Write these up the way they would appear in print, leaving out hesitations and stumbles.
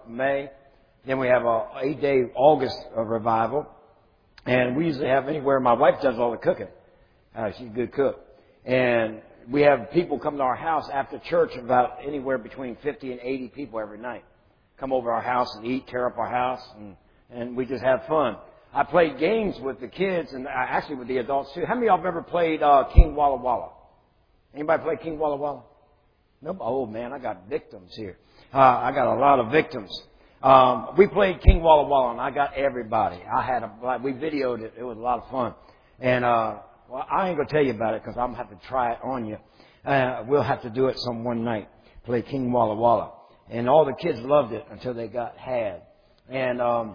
of May. Then we have a 8-day August revival. And we usually have anywhere. My wife does all the cooking. She's a good cook. And we have people come to our house after church, about anywhere between 50 and 80 people every night. Come over our house and eat, tear up our house, and we just have fun. I played games with the kids and actually with the adults too. How many of y'all have ever played King Walla Walla? Anybody play King Walla Walla? Nope. Oh man, I got victims here. I got a lot of victims. We played King Walla Walla and I got everybody. We videoed it. It was a lot of fun. And, well, I ain't going to tell you about it because I'm going to have to try it on you. We'll have to do it some one night. Play King Walla Walla. And all the kids loved it until they got had. And,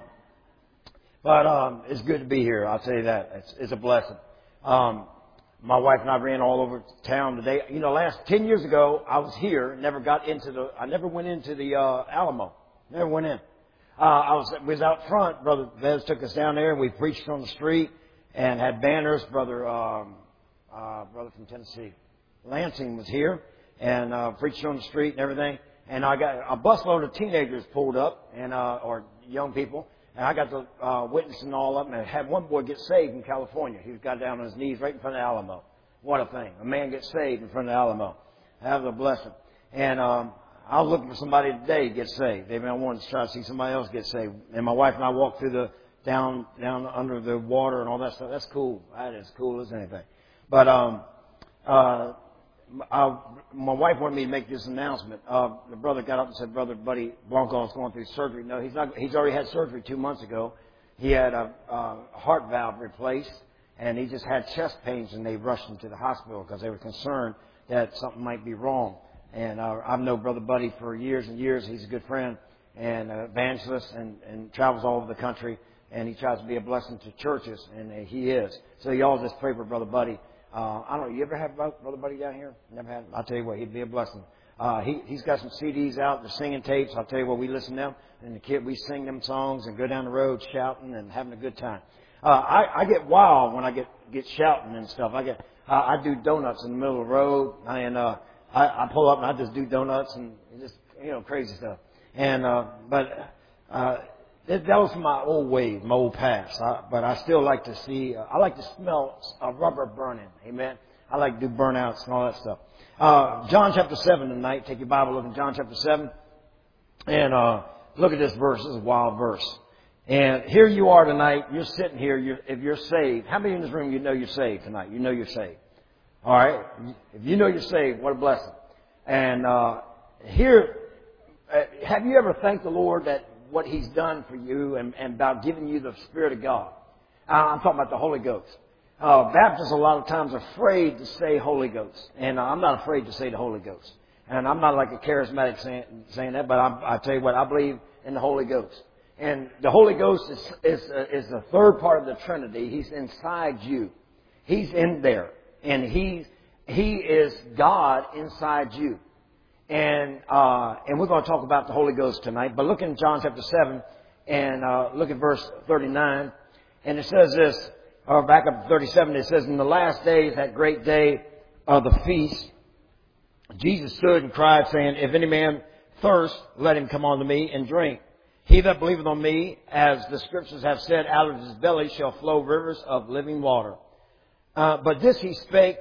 but it's good to be here. I'll tell you that. It's a blessing. My wife and I ran all over town today. You know, 10 years ago, I was here, I never went into the, Alamo. Never went in. I was out front. Brother Vez took us down there and we preached on the street and had banners. Brother from Tennessee, Lansing was here and, preached on the street and everything. And I got a busload of teenagers pulled up and, or young people. And I got to, witnessing all of them and had one boy get saved in California. He got down on his knees right in front of the Alamo. What a thing. A man gets saved in front of the Alamo. That was a blessing. And, I was looking for somebody today to get saved. I wanted to try to see somebody else get saved. And my wife and I walked through down under the water and all that stuff. That's cool. That is cool as anything. But, my wife wanted me to make this announcement. The brother got up and said, Brother Buddy Blanco is going through surgery. No, he's already had surgery 2 months ago. He had a heart valve replaced and he just had chest pains and they rushed him to the hospital because they were concerned that something might be wrong. And I've known Brother Buddy for years and years. He's a good friend and evangelist and travels all over the country. And he tries to be a blessing to churches, and he is. So y'all just pray for Brother Buddy. I don't know, you ever have Brother Buddy down here? Never had him? I'll tell you what, he'd be a blessing. He's got some CDs out, the singing tapes. I'll tell you what, we listen to them. And we sing them songs and go down the road shouting and having a good time. I get wild when I get shouting and stuff. I do donuts in the middle of the road, and I pull up and I just do donuts and just, crazy stuff. And, that was from my old ways, my old past. But I still like to I like to smell rubber burning. Amen. I like to do burnouts and all that stuff. John chapter 7 tonight. Take your Bible, look in John chapter 7. And, look at this verse. This is a wild verse. And here you are tonight. You're sitting here. If you're saved, how many in this room you know you're saved tonight? You know you're saved. All right. If you know you're saved, what a blessing. And have you ever thanked the Lord that what He's done for you and about giving you the Spirit of God? I'm talking about the Holy Ghost. Baptists a lot of times are afraid to say Holy Ghost, and I'm not afraid to say the Holy Ghost. And I'm not like a charismatic saying that, but I tell you what, I believe in the Holy Ghost. And the Holy Ghost is the third part of the Trinity. He's inside you. He's in there. And He is God inside you. And we're going to talk about the Holy Ghost tonight. But look in John chapter 7 and look at verse 39. And it says this, or back up to 37, it says, in the last days, that great day of the feast, Jesus stood and cried, saying, if any man thirst, let him come unto me and drink. He that believeth on me, as the Scriptures have said, out of his belly shall flow rivers of living water. But this spake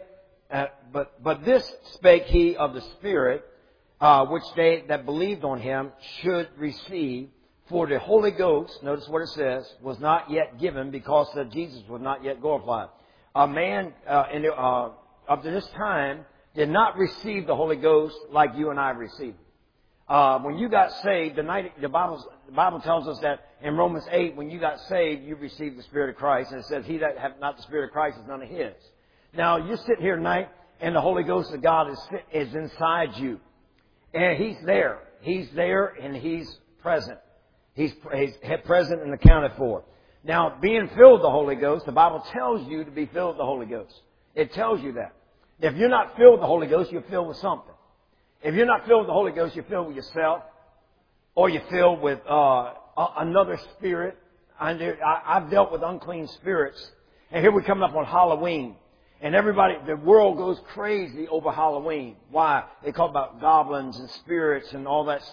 he of the Spirit, which they that believed on him should receive. For the Holy Ghost, notice what it says, was not yet given because that Jesus was not yet glorified. A man up to this time did not receive the Holy Ghost like you and I received. When you got saved, the Bible tells us that in Romans 8, when you got saved, you received the Spirit of Christ. And it says, he that hath not the Spirit of Christ is none of his. Now, you're sitting here tonight, and the Holy Ghost of God is inside you. And He's there. He's there, and He's present. He's present and accounted for. Now, being filled with the Holy Ghost, the Bible tells you to be filled with the Holy Ghost. It tells you that. If you're not filled with the Holy Ghost, you're filled with something. If you're not filled with the Holy Ghost, you're filled with yourself, or you're filled with another spirit. I've dealt with unclean spirits, and here we're coming up on Halloween, and the world goes crazy over Halloween. Why? They talk about goblins and spirits and all that stuff.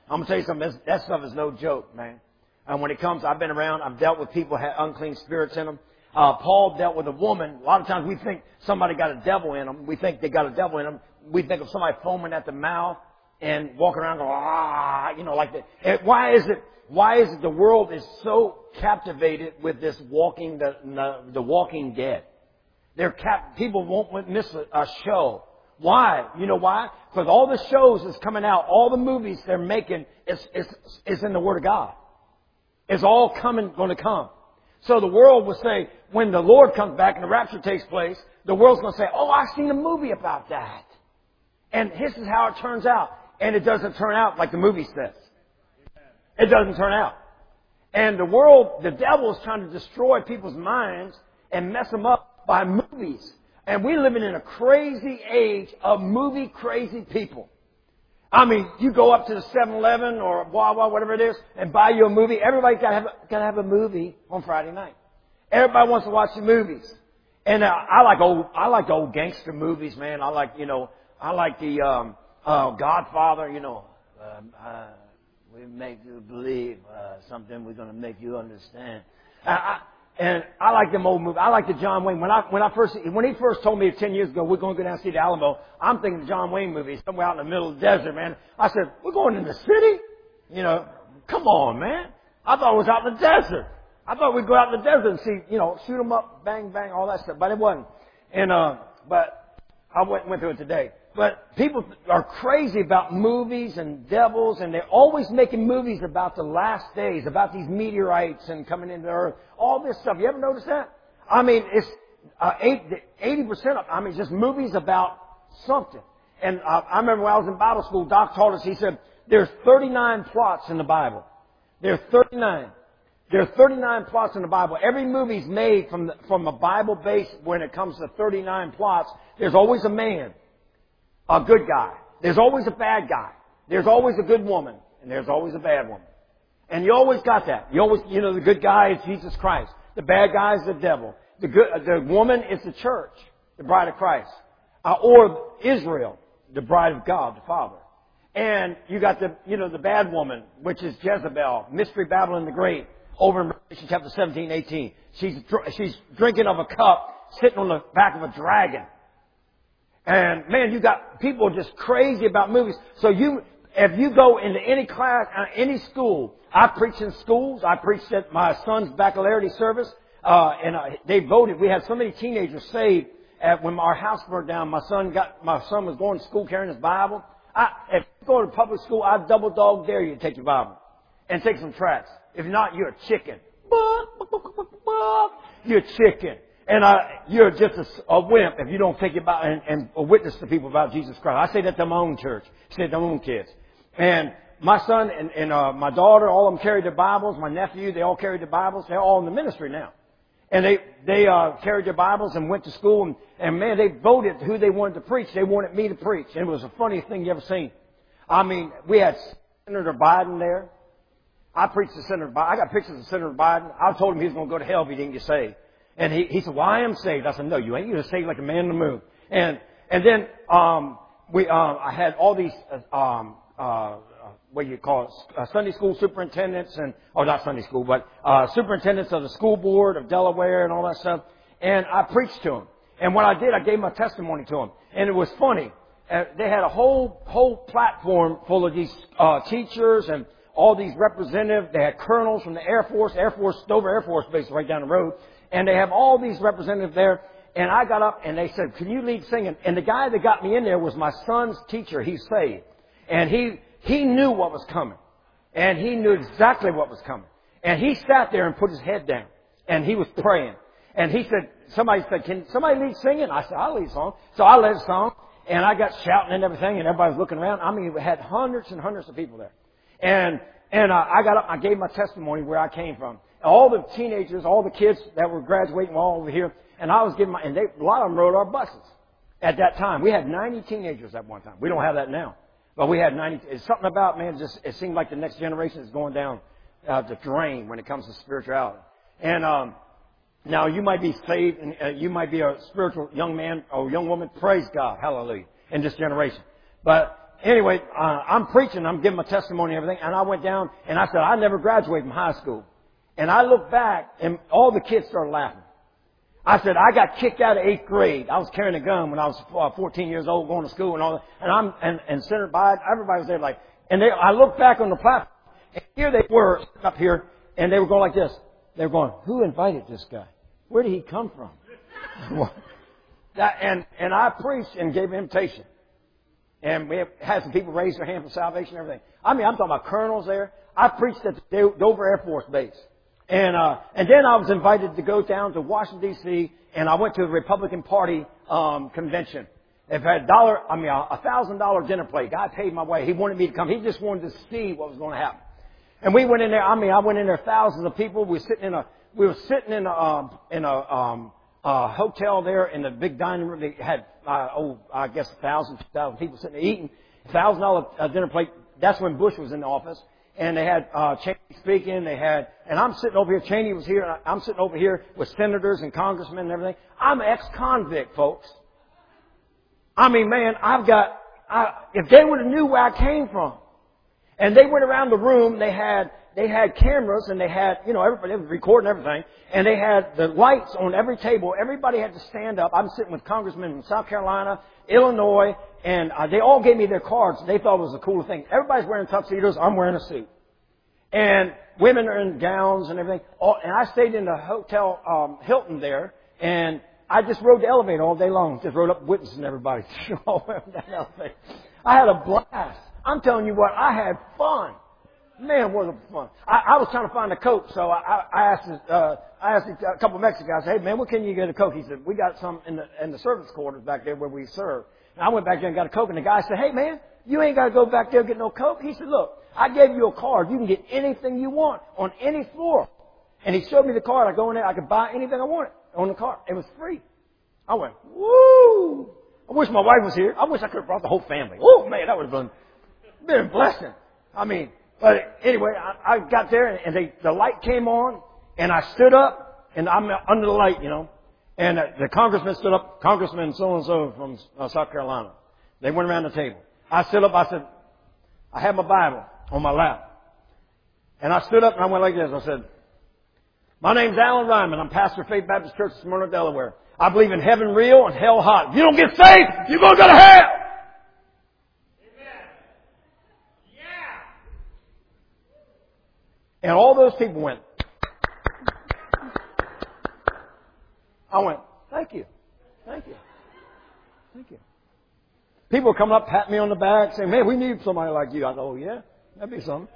I'm going to tell you something. That stuff is no joke, man. And when it comes, I've been around. I've dealt with people who had unclean spirits in them. Paul dealt with a woman. A lot of times we think somebody got a devil in them. We think they got a devil in them. We think of somebody foaming at the mouth and walking around going, like that. And why is it the world is so captivated with this the Walking Dead? People won't miss a show. Why? You know why? Because all the shows that's coming out, all the movies they're making is in the Word of God. It's all going to come. So the world will say, when the Lord comes back and the rapture takes place, the world's going to say, oh, I've seen a movie about that. And this is how it turns out. And it doesn't turn out like the movie says. It doesn't turn out. And the devil is trying to destroy people's minds and mess them up by movies. And we're living in a crazy age of movie crazy people. I mean, you go up to the 7-Eleven or Wawa, whatever it is, and buy you a movie. Everybody's got to have a movie on Friday night. Everybody wants to watch the movies. And I like the old gangster movies, man. I like the Godfather. We make you believe something. We're going to make you understand. And I like them old movies. I like the John Wayne. When he first told me 10 years ago, we're going to go down and see the Alamo, I'm thinking the John Wayne movie, somewhere out in the middle of the desert, man. I said, we're going in the city? Come on, man. I thought it was out in the desert. I thought we'd go out in the desert and see, shoot them up, bang, bang, all that stuff. But it wasn't. And, but I went through it today. But people are crazy about movies and devils, and they're always making movies about the last days, about these meteorites and coming into the earth, all this stuff. You ever notice that? I mean, it's 80% of just movies about something. And I remember when I was in Bible school, Doc taught us, he said, there's 39 plots in the Bible. There's 39. There are 39 plots in the Bible. Every movie's made from a Bible base when it comes to 39 plots. There's always a man. A good guy. There's always a bad guy. There's always a good woman. And there's always a bad woman. And you always got that. The good guy is Jesus Christ. The bad guy is the devil. The woman is the church, the bride of Christ. Or Israel, the bride of God, the Father. And you got the bad woman, which is Jezebel, Mystery Babylon the Great, over in Revelation chapter 17, 18. She's drinking of a cup, sitting on the back of a dragon. And man, you got people just crazy about movies. So if you go into any class, any school, I preach in schools. I preached at my son's baccalaureate service, and they voted. We had so many teenagers saved when our house burned down. My son was going to school carrying his Bible. If you go to public school, I double dog dare you to take your Bible and take some tracts. If not, you're a chicken. You're a chicken. And you're just a wimp if you don't take it about and witness to people about Jesus Christ. I say that to my own church. I say that to my own kids. And my son and my daughter, all of them carried their Bibles. My nephew, they all carried their Bibles. They're all in the ministry now. And they carried their Bibles and went to school. And man, they voted who they wanted to preach. They wanted me to preach. And it was the funniest thing you ever seen. I mean, we had Senator Biden there. I preached to Senator Biden. I got pictures of Senator Biden. I told him he was going to go to hell if he didn't get saved. And he said, well, I am saved. I said, no, you ain't. You're saved like a man in the moon. And then, I had all these, what do you call it? Sunday school superintendents not Sunday school, but, superintendents of the school board of Delaware and all that stuff. And I preached to them. And what I did, I gave my testimony to them. And it was funny. They had a whole platform full of these, teachers and all these representatives. They had colonels from the Air Force, Dover Air Force Base right down the road. And they have all these representatives there. And I got up and they said, can you lead singing? And the guy that got me in there was my son's teacher. He's saved. And he knew what was coming. And he knew exactly what was coming. And he sat there and put his head down. And he was praying. And somebody said, can somebody lead singing? I said, I'll lead a song. So I led a song. And I got shouting and everything. And everybody was looking around. I mean, we had hundreds and hundreds of people there. And I got up, I gave my testimony where I came from. All the teenagers, all the kids that were graduating were all over here. And I was giving a lot of them rode our buses at that time. We had 90 teenagers at one time. We don't have that now. But we had 90. It's something about, man, it seemed like the next generation is going down the drain when it comes to spirituality. And now you might be saved and you might be a spiritual young man or young woman. Praise God. Hallelujah. In this generation. But anyway, I'm preaching. I'm giving my testimony and everything. And I went down and I said, I never graduated from high school. And I looked back and all the kids started laughing. I said, I got kicked out of 8th grade. I was carrying a gun when I was 14 years old, going to school and all that. And Senator Biden, everybody was there like, I looked back on the platform and here they were up here and they were going like this. They were going, who invited this guy? Where did he come from? And I preached and gave an invitation. And we had some people raise their hand for salvation and everything. I mean, I'm talking about colonels there. I preached at the Dover Air Force Base. And then I was invited to go down to Washington, D.C., and I went to the Republican Party convention. If I had $1,000 dinner plate. Guy paid my way. He wanted me to come. He just wanted to see what was going to happen. And we went in there. I went in there, thousands of people. We were sitting in a hotel there in the big dining room. They had, I guess 1,000, 2,000 people sitting there eating. $1,000 dinner plate. That's when Bush was in the office. And they had Cheney speaking. And I'm sitting over here. Cheney was here. And I'm sitting over here with senators and congressmen and everything. I'm an ex-convict, folks. I mean, man, if they would have knew where I came from. And they went around the room. They had cameras and they had, everybody was recording everything. And they had the lights on every table. Everybody had to stand up. I'm sitting with congressmen from South Carolina, Illinois, and they all gave me their cards. They thought it was the coolest thing. Everybody's wearing tuxedos. I'm wearing a suit. And women are in gowns and everything. And I stayed in the hotel, Hilton there. And I just rode the elevator all day long. Just rode up witnessing everybody. I had a blast. I'm telling you what, I had fun. Man, was it fun. I was trying to find a Coke, so I asked a couple of Mexican guys, hey man, what can you get a Coke? He said, we got some in the service quarters back there where we serve. And I went back there and got a Coke, and the guy said, hey man, you ain't got to go back there and get no Coke. He said, look, I gave you a card. You can get anything you want on any floor. And he showed me the card. I go in there, I could buy anything I wanted on the card. It was free. I went, woo! I wish my wife was here. I wish I could have brought the whole family. Oh man, that would have been a blessing. I mean, but anyway, I got there and the light came on and I stood up and I'm under the light, and the congressman stood up, Congressman so-and-so from South Carolina. They went around the table. I stood up, I said, I had my Bible on my lap. And I stood up and I went like this. I said, my name's Alan Ryman. I'm pastor of Faith Baptist Church, Smyrna, Delaware. I believe in heaven real and hell hot. If you don't get saved, you're going to go to hell. And all those people went. I went, thank you. Thank you. Thank you. People were coming up, patting me on the back, saying, man, we need somebody like you. I thought, oh, yeah, that'd be something.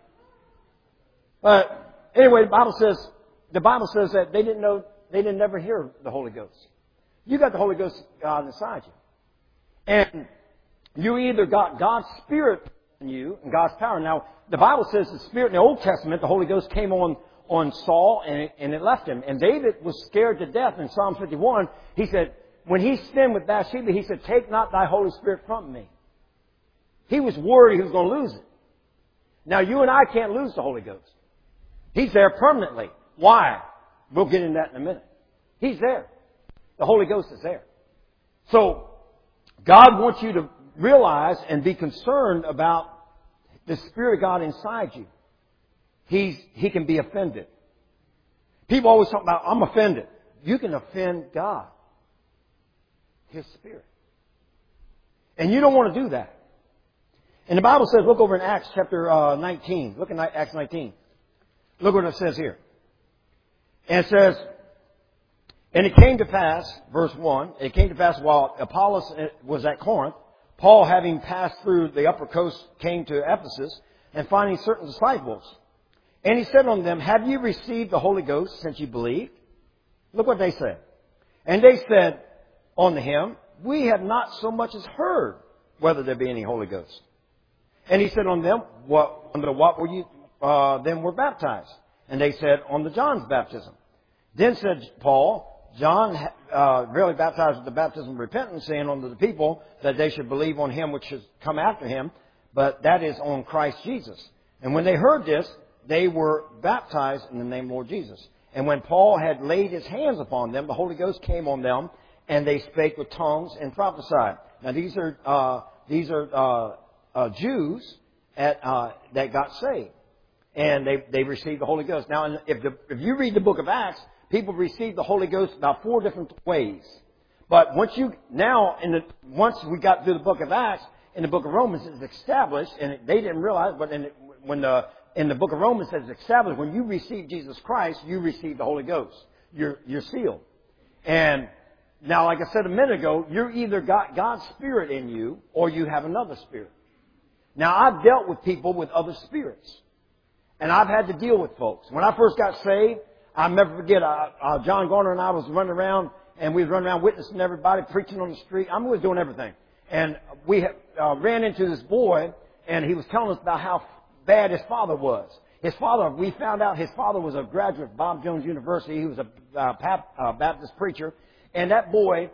But anyway, the Bible says that they didn't ever hear the Holy Ghost. You got the Holy Ghost God inside you. And you either got God's Spirit in you and God's power. Now, the Bible says the Spirit in the Old Testament, the Holy Ghost came on Saul and it left him. And David was scared to death in Psalm 51. He said, when he sinned with Bathsheba, he said, take not thy Holy Spirit from me. He was worried he was going to lose it. Now, you and I can't lose the Holy Ghost. He's there permanently. Why? We'll get into that in a minute. He's there. The Holy Ghost is there. So, God wants you to realize and be concerned about the Spirit of God inside you. He can be offended. People always talk about, I'm offended. You can offend God. His Spirit. And you don't want to do that. And the Bible says, look over in Acts chapter 19. Look at Acts 19. Look what it says here. And it says, and it came to pass, verse 1, it came to pass while Apollos was at Corinth, Paul, having passed through the upper coast, came to Ephesus, and finding certain disciples. And he said unto them, have you received the Holy Ghost since you believed? Look what they said. And they said unto him, we have not so much as heard whether there be any Holy Ghost. And he said unto them, under what were you then were baptized? And they said, on the John's baptism. Then said Paul, John really baptized with the baptism of repentance, saying unto the people that they should believe on him which should come after him, but that is on Christ Jesus. And when they heard this, they were baptized in the name of Lord Jesus. And when Paul had laid his hands upon them, the Holy Ghost came on them, and they spake with tongues and prophesied. Now these are Jews that got saved. And they received the Holy Ghost. Now, if you read the book of Acts, people received the Holy Ghost about 4 different ways. But once we got through the book of Acts, in the book of Romans, it's established, and they didn't realize, but in the book of Romans, it's established, when you receive Jesus Christ, you receive the Holy Ghost. You're sealed. And now, like I said a minute ago, you're either got God's Spirit in you, or you have another spirit. Now, I've dealt with people with other spirits. And I've had to deal with folks. When I first got saved, I'll never forget, John Garner and I was running around, and we was running around witnessing everybody, preaching on the street. We was doing everything. And we ran into this boy, and he was telling us about how bad his father was. We found out his father was a graduate of Bob Jones University. He was a Baptist preacher. And that boy,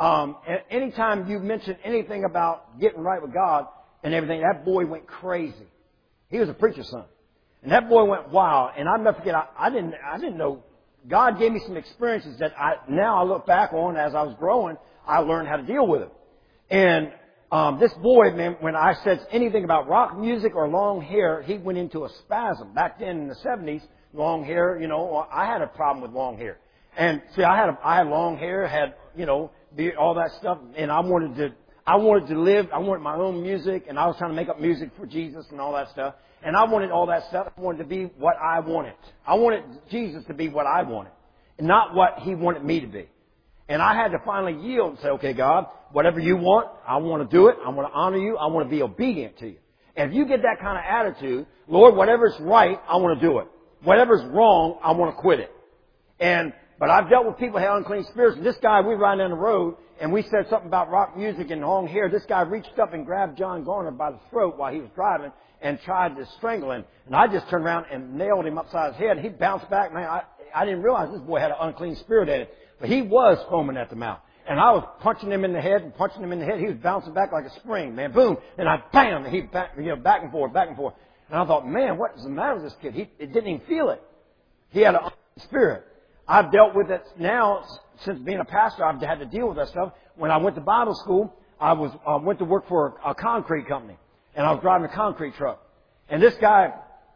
anytime you mentioned anything about getting right with God and everything, that boy went crazy. He was a preacher's son. And that boy went wild. And I'll never forget, I didn't know. God gave me some experiences that now I look back on as I was growing. I learned how to deal with it. And this boy, man, when I said anything about rock music or long hair, he went into a spasm. Back then in the 70s, long hair, I had a problem with long hair. And see, I had long hair, had, all that stuff, and I wanted to live. I wanted my own music, and I was trying to make up music for Jesus and all that stuff. And I wanted all that stuff. I wanted to be what I wanted. I wanted Jesus to be what I wanted, and not what He wanted me to be. And I had to finally yield and say, okay, God, whatever you want, I want to do it. I want to honor you. I want to be obedient to you. And if you get that kind of attitude, Lord, whatever's right, I want to do it. Whatever's wrong, I want to quit it. But I've dealt with people who had unclean spirits. And this guy, we were riding down the road, and we said something about rock music and long hair. This guy reached up and grabbed John Garner by the throat while he was driving and tried to strangle him. And I just turned around and nailed him upside his head. And he bounced back. Man, I didn't realize this boy had an unclean spirit in it. But he was foaming at the mouth. And I was punching him in the head and punching him in the head. He was bouncing back like a spring, man. Boom. And I bam. And he back and forth, back and forth. And I thought, man, what is the matter with this kid? It didn't even feel it. He had an unclean spirit. I've dealt with it now since being a pastor. I've had to deal with that stuff. When I went to Bible school, I went to work for a concrete company, and I was driving a concrete truck. And this guy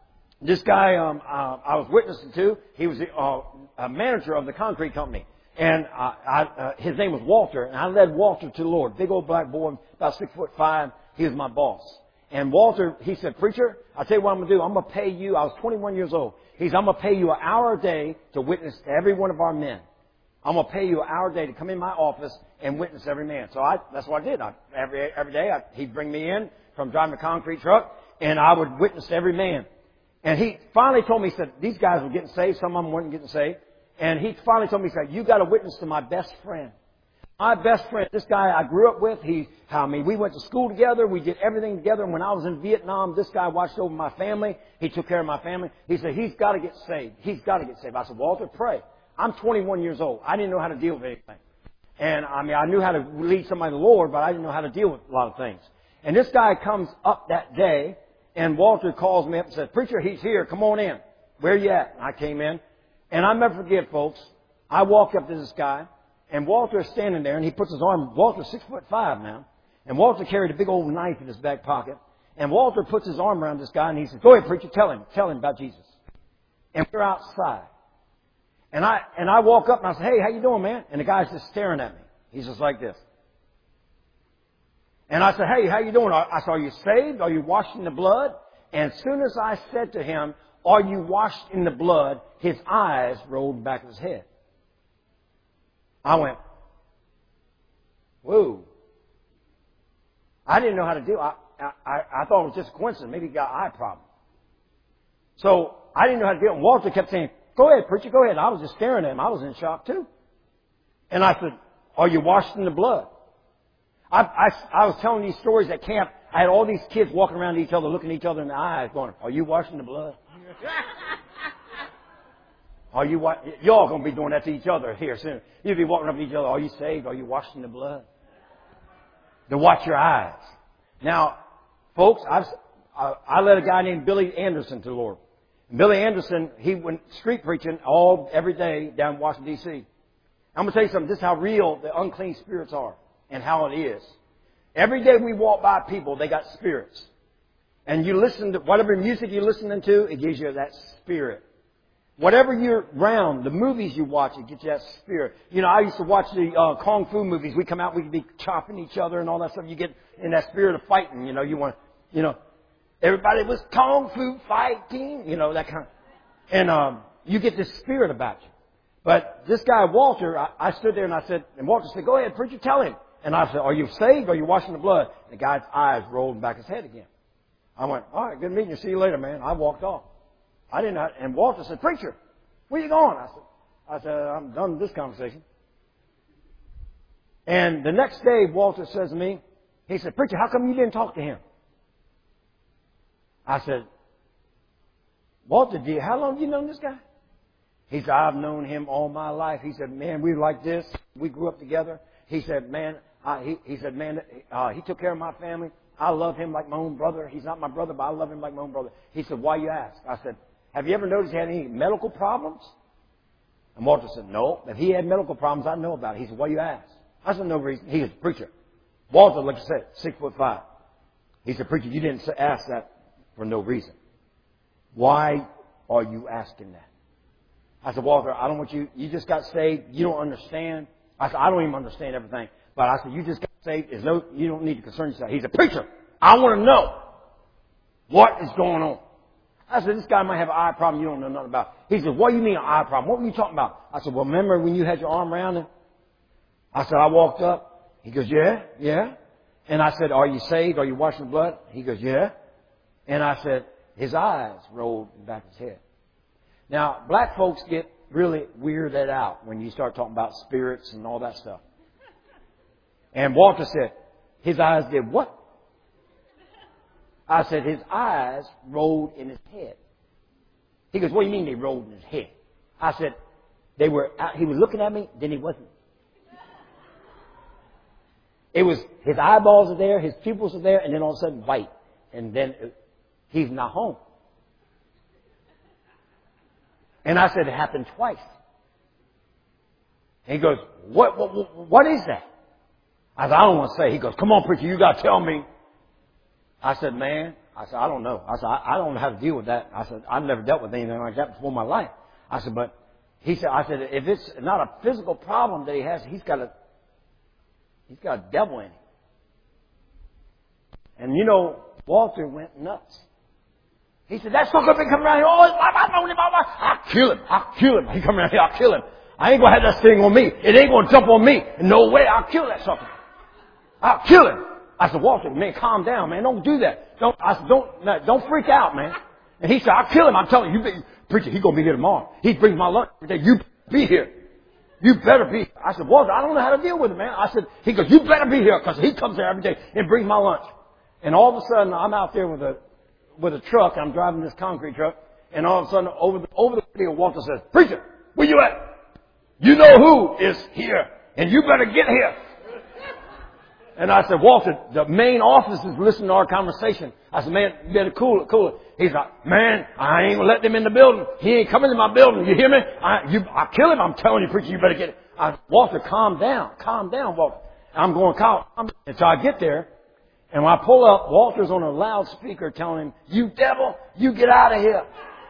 I was witnessing to, he was a manager of the concrete company, and his name was Walter, and I led Walter to the Lord. Big old black boy, about 6'5". He was my boss. And Walter, he said, preacher, I'll tell you what I'm going to do. I'm going to pay you. I was 21 years old. He said, I'm going to pay you an hour a day to witness to every one of our men. I'm going to pay you an hour a day to come in my office and witness every man. So that's what I did. Every day he'd bring me in from driving a concrete truck, and I would witness to every man. And he finally told me, he said, these guys were getting saved. Some of them weren't getting saved. And he finally told me, he said, you got to witness to my best friend. My best friend, this guy I grew up with, we went to school together. We did everything together. And when I was in Vietnam, this guy watched over my family. He took care of my family. He said, he's got to get saved. He's got to get saved. I said, Walter, pray. I'm 21 years old. I didn't know how to deal with anything. And I knew how to lead somebody to the Lord, but I didn't know how to deal with a lot of things. And this guy comes up that day, and Walter calls me up and says, preacher, he's here. Come on in. Where you at? And I came in. And I'll never forget, folks, I walked up to this guy, and Walter's standing there, and he puts his arm, Walter's 6'5" now, and Walter carried a big old knife in his back pocket, and Walter puts his arm around this guy, and he says, go ahead, preacher, tell him about Jesus. And we're outside. And I walk up, and I say, hey, how you doing, man? And the guy's just staring at me. He's just like this. And I said, hey, how you doing? I said, are you saved? Are you washed in the blood? And as soon as I said to him, are you washed in the blood, his eyes rolled back of his head. I went, whoa. I didn't know how to do it. I thought it was just a coincidence. Maybe he got eye problem. So I didn't know how to do it. And Walter kept saying, go ahead, preacher, go ahead. I was just staring at him. I was in shock too. And I said, are you washed in the blood? I was telling these stories at camp. I had all these kids walking around each other, looking each other in the eyes, going, are you washed in the blood? Are you y'all going to be doing that to each other here soon. You'll be walking up to each other. Are you saved? Are you washed in the blood? To watch your eyes. Now, folks, I led a guy named Billy Anderson to the Lord. And Billy Anderson, he went street preaching every day down in Washington, D.C. I'm going to tell you something. This is how real the unclean spirits are and how it is. Every day we walk by people, they got spirits. And you listen to whatever music you're listening to, it gives you that spirit. Whatever you're around, the movies you watch, it gets you that spirit. You know, I used to watch the Kung Fu movies. We come out, we could be chopping each other and all that stuff. You get in that spirit of fighting, you know, you want, you know, everybody was Kung Fu fighting, you know, that kind of, and you get this spirit about you. But this guy, Walter, I stood there and I said, and Walter said, go ahead, preacher, tell him. And I said, are you saved or are you washing the blood? And the guy's eyes rolled back his head again. I went, all right, good meeting you. See you later, man. I walked off. I didn't, and Walter said, preacher, where you going? I said, I'm done with this conversation. And the next day, Walter says to me, he said, preacher, how come you didn't talk to him? I said, Walter, how long have you known this guy? He said, I've known him all my life. He said, man, we were like this. We grew up together. He said, man, he took care of my family. I love him like my own brother. He's not my brother, but I love him like my own brother. He said, why you ask? I said, have you ever noticed he had any medical problems? And Walter said, no. If he had medical problems, I know about it. He said, why you ask? I said, no reason. He was a preacher. Walter, like I said, 6'5". He said, preacher, you didn't ask that for no reason. Why are you asking that? I said, Walter, I don't want you just got saved. You don't understand. I said, I don't even understand everything. But I said, you just got saved. You don't need to concern yourself. He's a preacher. I want to know what is going on. I said, this guy might have an eye problem you don't know nothing about. He said, what do you mean an eye problem? What were you talking about? I said, well, remember when you had your arm around him? I said, I walked up. He goes, yeah. And I said, are you saved? Are you washing the blood? He goes, yeah. And I said, his eyes rolled back his head. Now, black folks get really weirded out when you start talking about spirits and all that stuff. And Walter said, his eyes did what? I said, his eyes rolled in his head. He goes, what do you mean they rolled in his head? I said, he was looking at me, then he wasn't. It was, his eyeballs are there, his pupils are there, and then all of a sudden white. And then he's not home. And I said, it happened twice. And he goes, what is that? I said, I don't want to say. He goes, come on, preacher, you got to tell me. I said, I don't know. I said, I don't know how to deal with that. I said, I've never dealt with anything like that before in my life. I said, but I said, if it's not a physical problem that he has, he's got a devil in him. And you know, Walter went nuts. He said, that sucker been coming around here all his life. I've known him all my life. I'll kill him. He come around here, I'll kill him. I ain't going to have that thing on me. It ain't going to jump on me. No way, I'll kill that sucker. I'll kill him. I said, Walter, man, calm down, man. Don't do that. Don't freak out, man. And he said, I'll kill him. I'm telling you, preacher, he's going to be here tomorrow. He brings my lunch every day. You be here. You better be here. I said, Walter, I don't know how to deal with it, man. I said, he goes, you better be here because he comes here every day and brings my lunch. And all of a sudden, I'm out there with a truck. I'm driving this concrete truck. And all of a sudden, over the radio, Walter says, preacher, where you at? You know who is here. And you better get here. And I said, Walter, the main office is listening to our conversation. I said, man, you better cool it. He's like, man, I ain't going to let them in the building. He ain't coming in my building. You hear me? I'll kill him. I'm telling you, preacher, you better get it. Walter, calm down, Walter. I'm going calm. Until I get there. And when I pull up, Walter's on a loudspeaker telling him, you devil, you get out of here.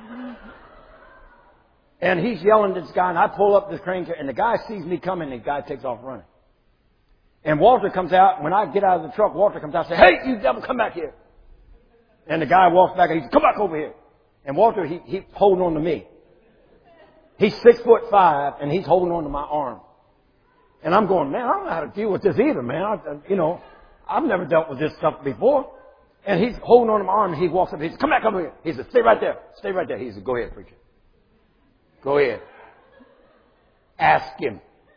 And he's yelling at this guy, and I pull up this crane, and the guy sees me coming, and the guy takes off running. And Walter comes out. When I get out of the truck, Walter comes out and says, hey, you devil, come back here. And the guy walks back and he says, come back over here. And Walter, he's holding on to me. He's 6'5", and he's holding on to my arm. And I'm going, man, I don't know how to deal with this either, man. I've never dealt with this stuff before. And he's holding on to my arm, and he walks up and he says, come back over here. He says, stay right there. Stay right there. He said, go ahead, preacher. Go ahead. Ask him.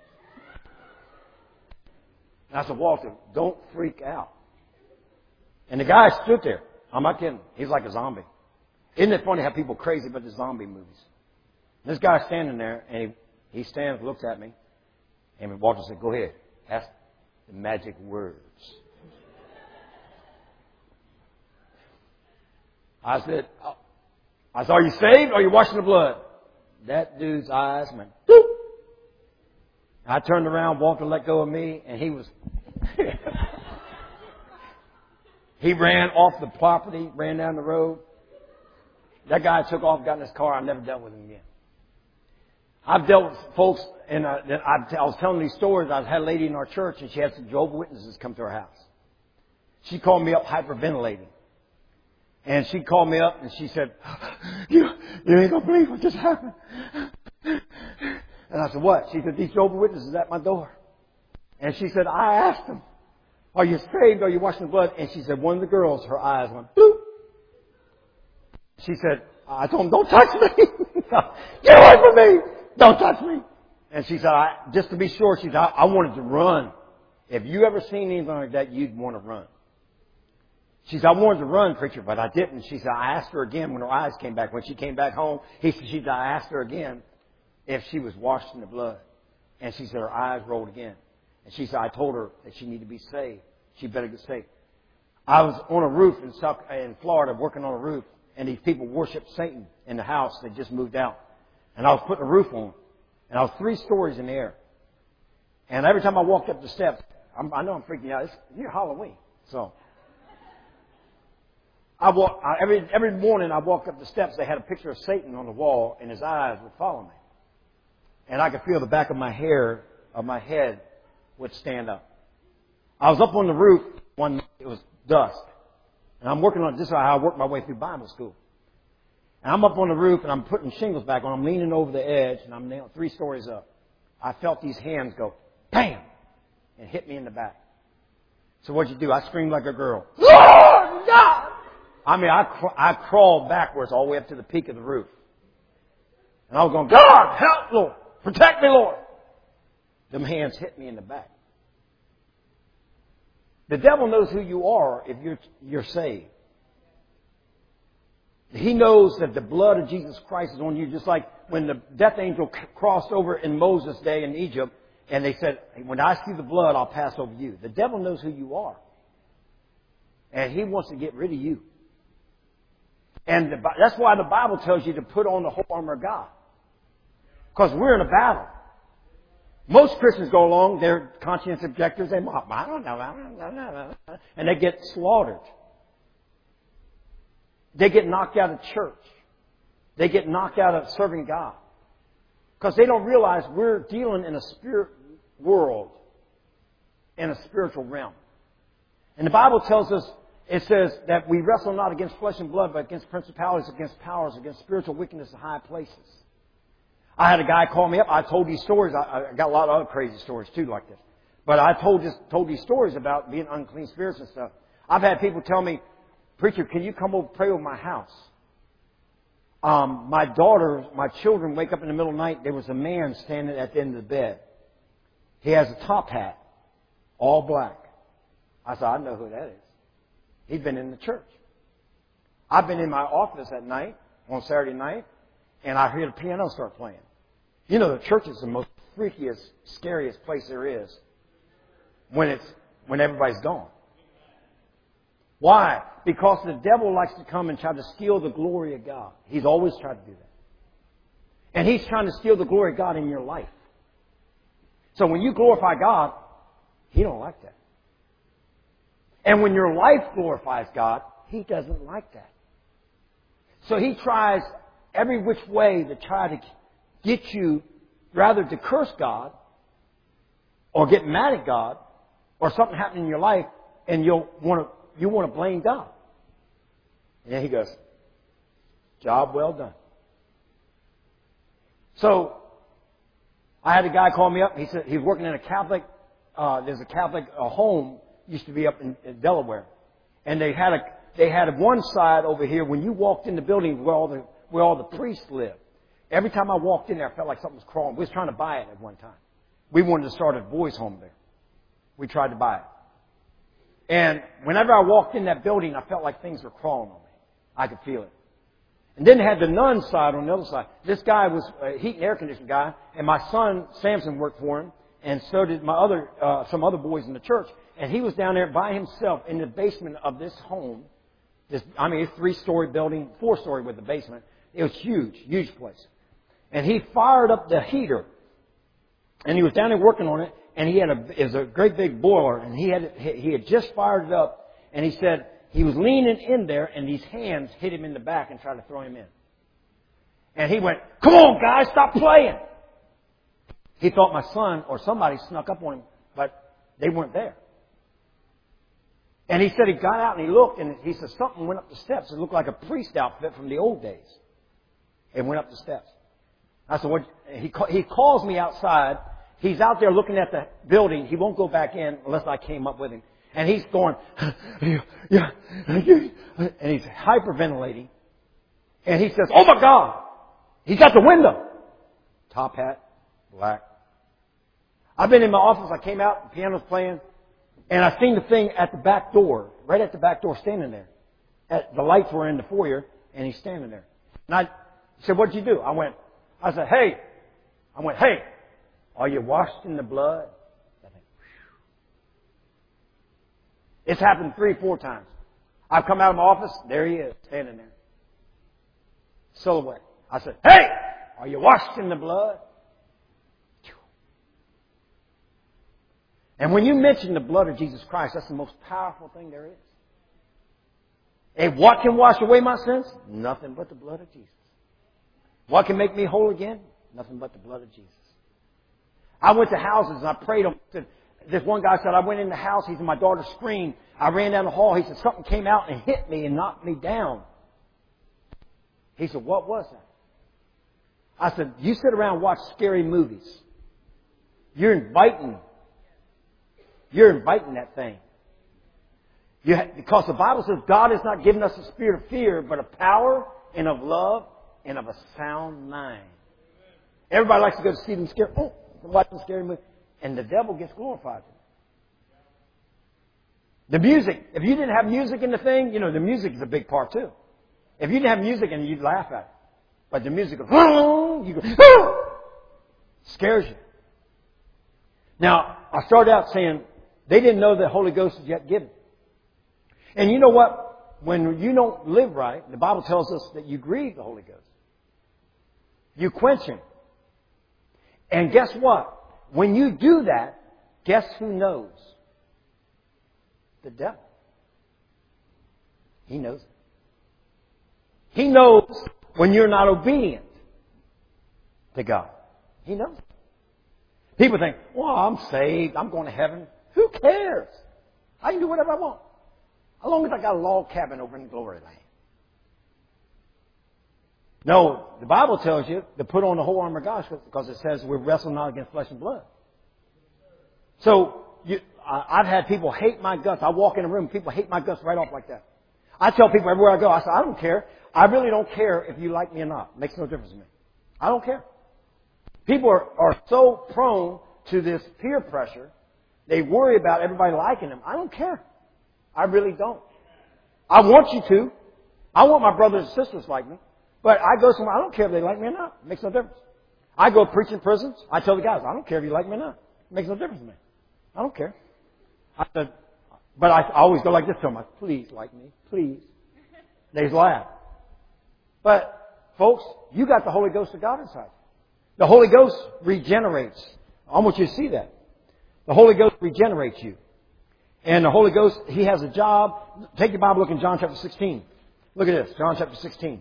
And I said, Walter, don't freak out. And the guy stood there. I'm not kidding. He's like a zombie. Isn't it funny how people are crazy about the zombie movies? And this guy's standing there, and he stands, looks at me. And Walter said, go ahead. Ask the magic words. I said, are you saved or are you washing the blood? That dude's eyes went, boop. I turned around, Walter let go of me, and he was... He ran off the property, ran down the road. That guy took off, got in his car. I never dealt with him again. I've dealt with folks, and I was telling these stories. I had a lady in our church, and she had some Jehovah's Witnesses come to her house. She called me up hyperventilating. And she called me up, and she said, you ain't going to believe what just happened. And I said, what? She said, these Jehovah's Witnesses at my door. And she said, I asked them, are you saved? Are you washing the blood? And she said, one of the girls, her eyes went, bloop. She said, I told them, don't touch me. Get away from me. Don't touch me. And she said, just to be sure, she said, I wanted to run. If you ever seen anything like that, you'd want to run. She said, I wanted to run, preacher, but I didn't. She said, I asked her again when her eyes came back. When she came back home, she said, I asked her again if she was washed in the blood. And she said her eyes rolled again. And she said, I told her that she needed to be saved. She better get saved. I was on a roof in Florida, working on a roof, and these people worshiped Satan in the house. They just moved out. And I was putting a roof on. And I was 3 stories in the air. And every time I walked up the steps, I know I'm freaking out. It's near Halloween. So every morning I walked up the steps. They had a picture of Satan on the wall, and his eyes would follow me. And I could feel the back of my hair, of my head, would stand up. I was up on the roof one night. It was dusk. And I'm working on this is how I worked my way through Bible school. And I'm up on the roof, and I'm putting shingles back on. I'm leaning over the edge, and I'm 3 stories up. I felt these hands go, bam, and hit me in the back. So what'd you do? I screamed like a girl. Lord God! I mean, I crawled backwards all the way up to the peak of the roof. And I was going, God, help, Lord. Protect me, Lord. Them hands hit me in the back. The devil knows who you are if you're saved. He knows that the blood of Jesus Christ is on you, just like when the death angel crossed over in Moses' day in Egypt, and they said, when I see the blood, I'll pass over you. The devil knows who you are. And he wants to get rid of you. And that's why the Bible tells you to put on the whole armor of God. Because we're in a battle. Most Christians go along, they're conscience objectors, they mock, I don't know, and they get slaughtered. They get knocked out of church. They get knocked out of serving God. Because they don't realize we're dealing in a spirit world, in a spiritual realm. And the Bible tells us, it says that we wrestle not against flesh and blood, but against principalities, against powers, against spiritual wickedness in high places. I had a guy call me up. I told these stories. I got a lot of other crazy stories too like this. But I told these stories about being unclean spirits and stuff. I've had people tell me, preacher, can you come over and pray over my house? My children wake up in the middle of the night. There was a man standing at the end of the bed. He has a top hat, all black. I said, I know who that is. He's been in the church. I've been in my office at night, on Saturday night, and I hear the piano start playing. You know, the church is the most freakiest, scariest place there is when everybody's gone. Why? Because the devil likes to come and try to steal the glory of God. He's always tried to do that. And he's trying to steal the glory of God in your life. So when you glorify God, he don't like that. And when your life glorifies God, he doesn't like that. So he tries every which way to try to get you rather to curse God or get mad at God or something happening in your life and you want to blame God. And then he goes, job well done. So I had a guy call me up. He said he was working in a Catholic, there's a Catholic home, used to be up in Delaware. And they had one side over here when you walked in the building where all the priests lived. Every time I walked in there, I felt like something was crawling. We was trying to buy it at one time. We wanted to start a boys' home there. We tried to buy it. And whenever I walked in that building, I felt like things were crawling on me. I could feel it. And then they had the nun side on the other side. This guy was a heat and air conditioning guy, and my son, Samson, worked for him, and so did some other boys in the church. And he was down there by himself in the basement of this home. It's 3-story building, 4-story with the basement. It was huge, huge place. And he fired up the heater. And he was down there working on it. And it was a great big boiler. And he had just fired it up. And he said He was leaning in there, and these hands hit him in the back and tried to throw him in. And he went, "Come on, guys, stop playing." He thought my son or somebody snuck up on him, but they weren't there. And he said he got out and he looked, and he said something went up the steps. It looked like a priest outfit from the old days. It went up the steps. I said, "What?" He calls me outside. He's out there looking at the building. He won't go back in unless I came up with him. And he's going, yeah, and he's hyperventilating. And he says, "Oh my God, he's at the window." Top hat, black. I've been in my office. I came out, the piano's playing, and I seen the thing at the back door, right at the back door, standing there. The lights were in the foyer, and he's standing there. And I said, "What'd you do?" I said, hey, are you washed in the blood? It's happened 3 or 4 times. I've come out of my office, there he is, standing there. Silhouette. I said, "Hey, are you washed in the blood?" And when you mention the blood of Jesus Christ, that's the most powerful thing there is. And what can wash away my sins? Nothing but the blood of Jesus. What can make me whole again? Nothing but the blood of Jesus. I went to houses and I prayed them. This one guy said, I went in the house. He said, my daughter screamed. I ran down the hall. He said, something came out and hit me and knocked me down. He said, what was that? I said, you sit around and watch scary movies. You're inviting that thing. Because the Bible says God has not given us a spirit of fear, but of power and of love and of a sound mind. Everybody likes to go to see them scary. Watch them scary movies. And the devil gets glorified. The music. If you didn't have music in the thing, you know, the music is a big part too. If you didn't have music in it, you'd laugh at it. But the music goes, you go, scares you. Now, I started out saying they didn't know the Holy Ghost was yet given. And you know what? When you don't live right, the Bible tells us that you grieve the Holy Ghost. You quench Him. And guess what? When you do that, guess who knows? The devil. He knows it. He knows when you're not obedient to God. He knows it. People think, well, I'm saved. I'm going to heaven. Who cares? I can do whatever I want. As long as I got a log cabin over in Glory Land. No, the Bible tells you to put on the whole armor of God because it says we wrestle not against flesh and blood. So I've had people hate my guts. I walk in a room, people hate my guts right off like that. I tell people everywhere I go, I say, I don't care. I really don't care if you like me or not. It makes no difference to me. I don't care. People are so prone to this peer pressure. They worry about everybody liking them. I don't care. I really don't. I want you to. I want my brothers and sisters like me. But I go somewhere, I don't care if they like me or not. It makes no difference. I go preach in prisons. I tell the guys, I don't care if you like me or not. It makes no difference to me. I don't care. But I always go like this to them. Please like me. Please. They laugh. But, folks, you got the Holy Ghost of God inside. The Holy Ghost regenerates. I want you to see that. The Holy Ghost regenerates you. And the Holy Ghost, He has a job. Take your Bible, look in John chapter 16. Look at this, John chapter 16.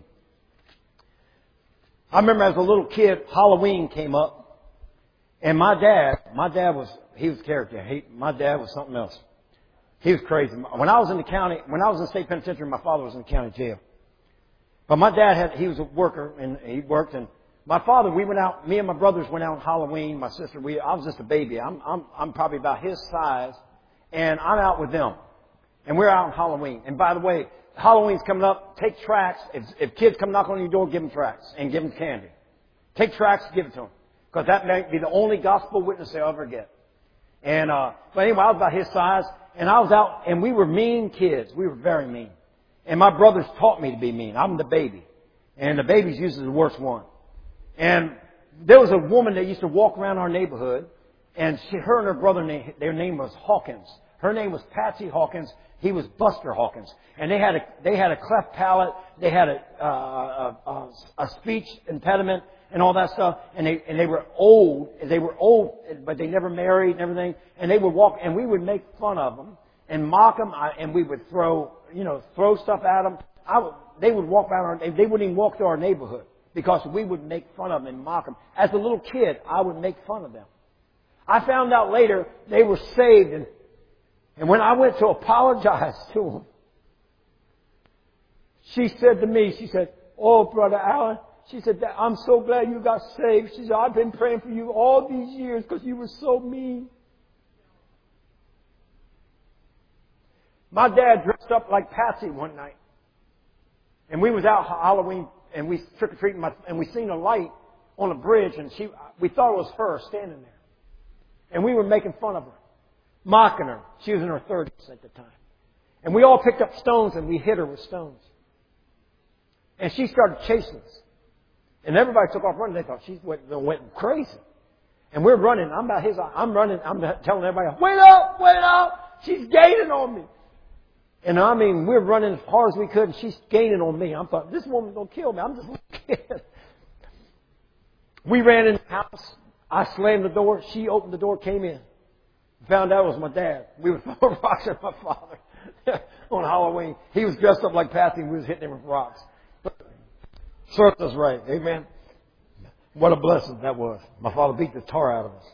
I remember as a little kid, Halloween came up. And my dad he was character. My dad was something else. He was crazy. When I was in the state penitentiary, my father was in the county jail. But my dad he was a worker and he worked, and my father, we went out, me and my brothers went out on Halloween, my sister, I was just a baby. I'm probably about his size, and I'm out with them. And we're out on Halloween. And by the way, Halloween's coming up, take tracts. If kids come knock on your door, give them tracts and give them candy. Take tracts, give it to them. Because that may be the only gospel witness they'll ever get. And, but anyway, I was about his size, and I was out, and we were mean kids. We were very mean. And my brothers taught me to be mean. I'm the baby. And the baby's usually the worst one. And there was a woman that used to walk around our neighborhood, and her and her brother, their name was Hawkins. Her name was Patsy Hawkins. He was Buster Hawkins. And they had a cleft palate. They had a speech impediment and all that stuff. And they were old. They were old, but they never married and everything. And they would walk, and we would make fun of them and mock them. And we would throw throw stuff at them. They would walk around. They wouldn't even walk through our neighborhood because we would make fun of them and mock them. As a little kid, I would make fun of them. I found out later they were saved, and when I went to apologize to them, she said to me, she said, "Oh, Brother Allen," she said, "I'm so glad you got saved." She said, "I've been praying for you all these years because you were so mean." My dad dressed up like Patsy one night, and we was out Halloween, and we trick-or-treating, and we seen a light on a bridge, and we thought it was her standing there. And we were making fun of her, mocking her. She was in her 30s at the time. And we all picked up stones and we hit her with stones. And she started chasing us. And everybody took off running. They thought she went crazy. And we're running. I'm running. I'm telling everybody, "Wait up, wait up. She's gaining on me." And I mean, we're running as hard as we could, and she's gaining on me. I thought, this woman's going to kill me. I'm just a little kid. We ran in the house. I slammed the door. She opened the door, came in. Found out it was my dad. We were throwing rocks at my father on Halloween. He was dressed up like Patsy, and we was hitting him with rocks. But served us right. Amen. What a blessing that was. My father beat the tar out of us.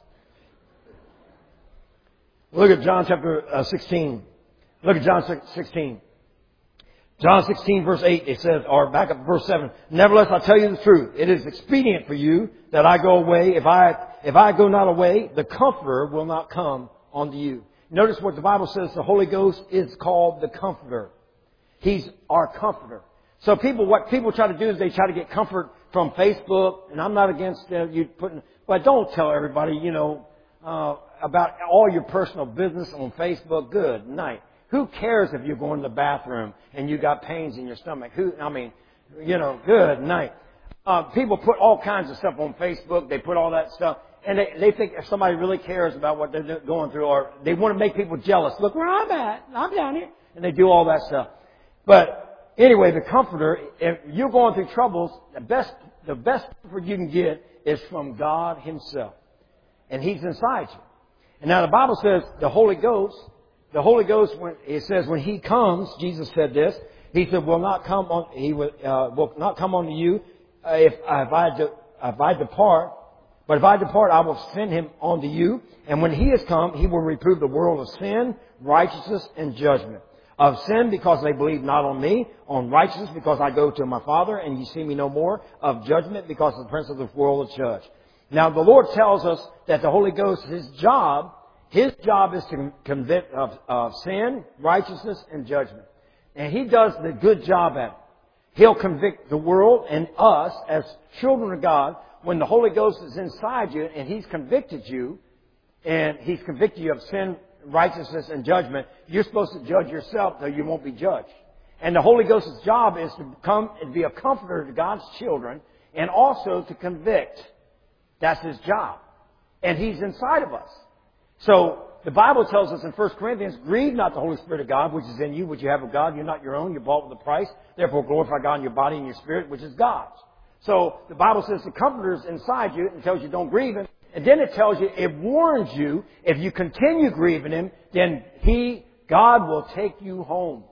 Look at John chapter 16. Look at John 16. John 16 verse 8, it says, or back up verse 7. "Nevertheless, I tell you the truth. It is expedient for you that I go away. If I go not away, the Comforter will not come unto you." Notice what the Bible says. The Holy Ghost is called the Comforter. He's our Comforter. So what people try to do is they try to get comfort from Facebook, and I'm not against you putting, but don't tell everybody, about all your personal business on Facebook. Good night. Who cares if you're going to the bathroom and you got pains in your stomach? Good night. People put all kinds of stuff on Facebook. They put all that stuff. And they think if somebody really cares about what they're going through, or they want to make people jealous. Look where I'm at. I'm down here. And they do all that stuff. But anyway, the Comforter, if you're going through troubles, the best comfort you can get is from God Himself. And He's inside you. And now the Bible says the Holy Ghost, when He comes, Jesus said this, He said, will not come unto you if I depart. But if I depart, I will send Him unto you. And when He has come, He will reprove the world of sin, righteousness, and judgment. Of sin, because they believe not on me. On righteousness, because I go to my Father, and you see me no more. Of judgment, because the prince of this world is judged. Now, the Lord tells us that the Holy Ghost, His job is to convict of sin, righteousness, and judgment. And He does the good job at it. He'll convict the world and us as children of God. When the Holy Ghost is inside you and He's convicted you, and He's convicted you of sin, righteousness, and judgment, you're supposed to judge yourself, though you won't be judged. And the Holy Ghost's job is to come and be a comforter to God's children, and also to convict. That's His job. And He's inside of us. So, the Bible tells us in 1 Corinthians, grieve not the Holy Spirit of God, which is in you, which you have of God. You're not your own. You're bought with a price. Therefore, glorify God in your body and your spirit, which is God's. So, the Bible says the Comforter is inside you and tells you don't grieve Him. And then it tells you, it warns you, if you continue grieving Him, then God will take you home.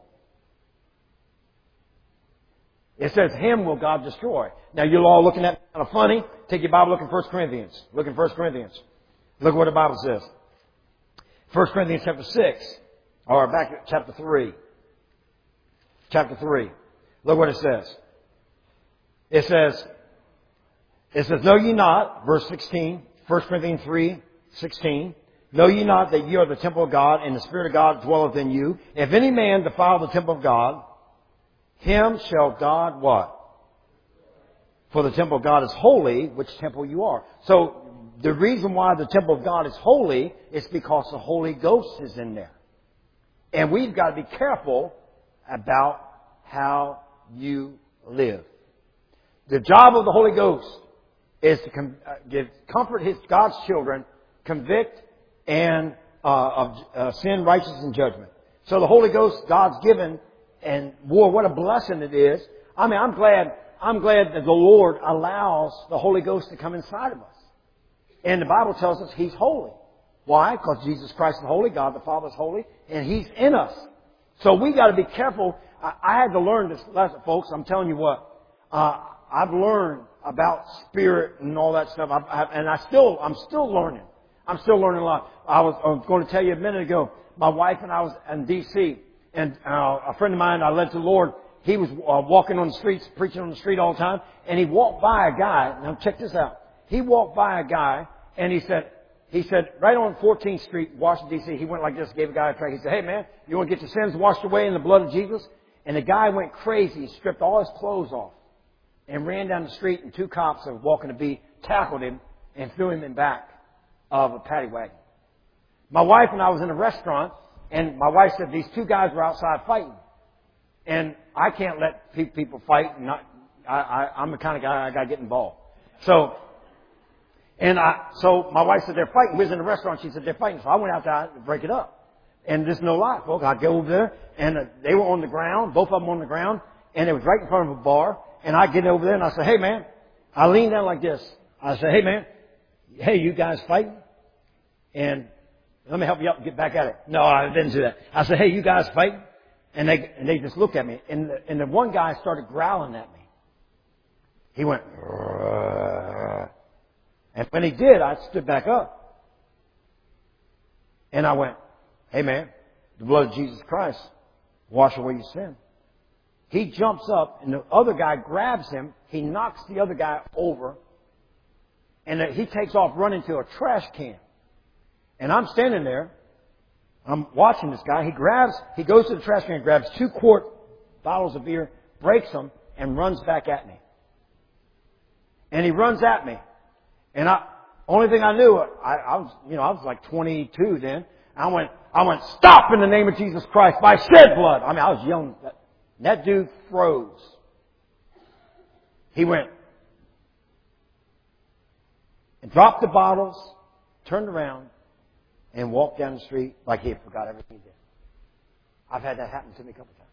It says, Him will God destroy. Now, you're all looking at me kind of funny. Take your Bible, look in 1 Corinthians. Look in 1 Corinthians. Look what the Bible says. 1 Corinthians chapter 6, or back at chapter 3. Chapter 3. Look what it says. It says, know ye not, verse 16, 1 Corinthians 3, 16, know ye not that ye are the temple of God, and the Spirit of God dwelleth in you? If any man defile the temple of God, him shall God what? For the temple of God is holy, which temple you are. So, the reason why the temple of God is holy is because the Holy Ghost is in there. And we've got to be careful about how you live. The job of the Holy Ghost is to give comfort God's children, convict and of sin, righteousness, and judgment. So the Holy Ghost God's given, and boy, what a blessing it is. I mean, I'm glad that the Lord allows the Holy Ghost to come inside of us. And the Bible tells us He's holy. Why? Because Jesus Christ is holy, God the Father is holy, and He's in us. So we got to be careful. I had to learn this lesson, folks. I'm telling you what. I've learned about spirit and all that stuff. I'm still learning. I'm still learning a lot. I was going to tell you a minute ago. My wife and I was in D.C. and a friend of mine I led to the Lord. He was walking on the streets, preaching on the street all the time, and he walked by a guy. Now check this out. He walked by a guy, and he said, right on 14th Street, Washington, D.C., he went like this, gave a guy a tract. He said, hey, man, you want to get your sins washed away in the blood of Jesus? And the guy went crazy. He stripped all his clothes off and ran down the street, and two cops that were walking to be tackled him and threw him in back of a paddy wagon. My wife and I was in a restaurant, and my wife said these two guys were outside fighting. And I can't let people fight. And I'm the kind of guy I got to get involved. So my wife said they're fighting. We was in a restaurant. She said they're fighting. So I went outside to break it up. And there's no lie, folks. I go over there, and they were on the ground, both of them on the ground, and it was right in front of a bar. And I get over there, and I say, hey, man. I lean down like this. I say, hey, man. Hey, you guys fighting? And let me help you up and get back at it. No, I didn't do that. I said, hey, you guys fighting? And they just looked at me. And the one guy started growling at me. He went, "Rrr." And when he did, I stood back up. And I went, hey, man, the blood of Jesus Christ wash away your sin. He jumps up, and the other guy grabs him. He knocks the other guy over. And he takes off running to a trash can. And I'm standing there. I'm watching this guy. He goes to the trash can, grabs 2-quart bottles of beer, breaks them, and runs back at me. And he runs at me. And only thing I knew, I was like 22 then. I went, stop in the name of Jesus Christ by shed blood. I mean, I was yelling. That dude froze. He went and dropped the bottles, turned around, and walked down the street like he forgot everything he did. I've had that happen to me a couple times.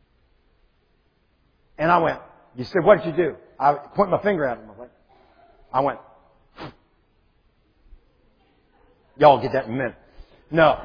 And I went, you said, what did you do? I pointed my finger at him. I went, y'all get that in a minute. No.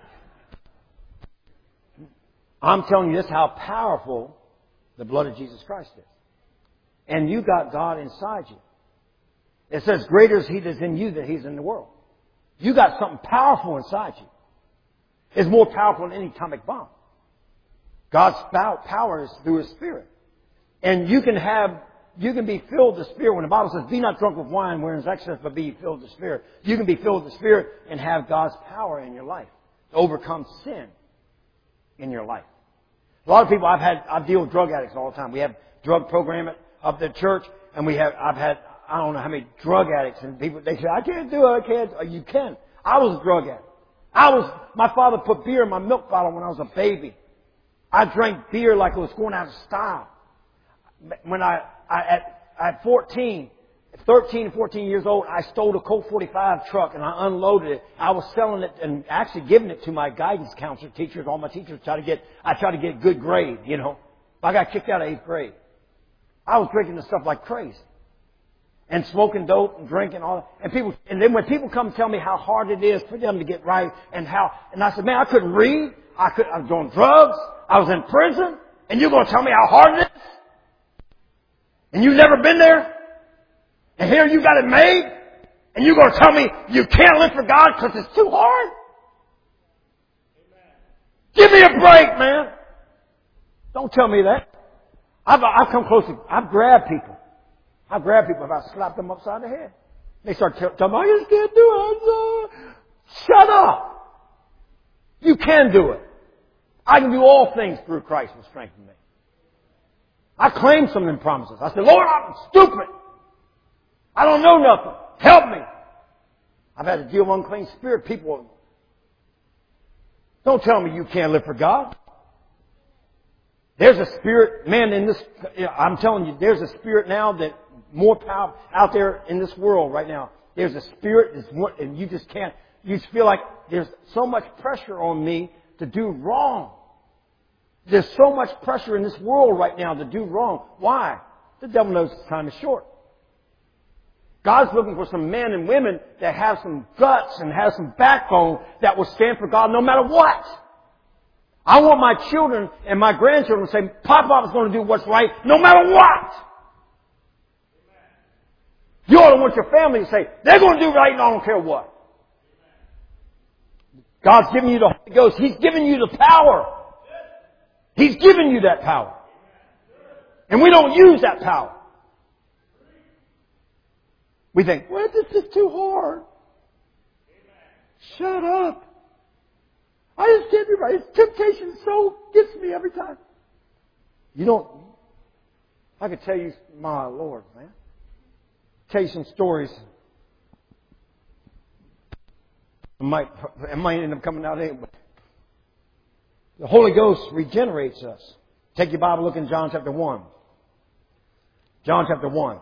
I'm telling you this how powerful the blood of Jesus Christ is. And you got God inside you. It says, greater is He that's in you than He's in the world. You got something powerful inside you. It's more powerful than any atomic bomb. God's power is through His Spirit. And you can be filled with the Spirit. When the Bible says, be not drunk with wine wherein is excess, but be filled with the Spirit. You can be filled with the Spirit and have God's power in your life to overcome sin in your life. A lot of people I deal with drug addicts all the time. We have drug program up the church, and I've had I don't know how many drug addicts, and people, they say, I can't do it, I can't. You can. I was a drug addict. My father put beer in my milk bottle when I was a baby. I drank beer like it was going out of style. When at 13 and 14 years old, I stole a Colt 45 truck and I unloaded it. I was selling it and actually giving it to my guidance counselor teachers. All my teachers I tried to get a good grade, you know. I got kicked out of 8th grade. I was drinking this stuff like crazy. And smoking dope and drinking all that. And then when people come tell me how hard it is for them to get right and I said, man, I couldn't read. I was doing drugs. I was in prison. And you're going to tell me how hard it is? And you've never been there? And here you got it made? And you're going to tell me you can't live for God because it's too hard? Give me a break, man. Don't tell me that. I've come close to, I've grabbed people. I've grabbed people and I slapped them upside the head. They start telling me, I just can't do it. Shut up. You can do it. I can do all things through Christ who strengthens me. I claimed some of them promises. I said, Lord, I'm stupid. I don't know nothing. Help me. I've had to deal with unclean spirit people. Don't tell me you can't live for God. There's a spirit, man, I'm telling you, there's a spirit now that more power out there in this world right now. There's a spirit, and you just can't, you just feel like there's so much pressure on me to do wrong. There's so much pressure in this world right now to do wrong. Why? The devil knows his time is short. God's looking for some men and women that have some guts and have some backbone that will stand for God no matter what. I want my children and my grandchildren to say, Papa is going to do what's right no matter what. You ought to want your family to say, they're going to do right and I don't care what. God's giving you the Holy Ghost. He's giving you the power. He's giving you that power. And we don't use that power. We think, well, this is too hard. Shut up. I just can't be right. Temptation so gets me every time. You don't. I could tell you, my Lord, man. Tell you some stories. It might end up coming out anyway. The Holy Ghost regenerates us. Take your Bible, look in John chapter 1. John chapter 1.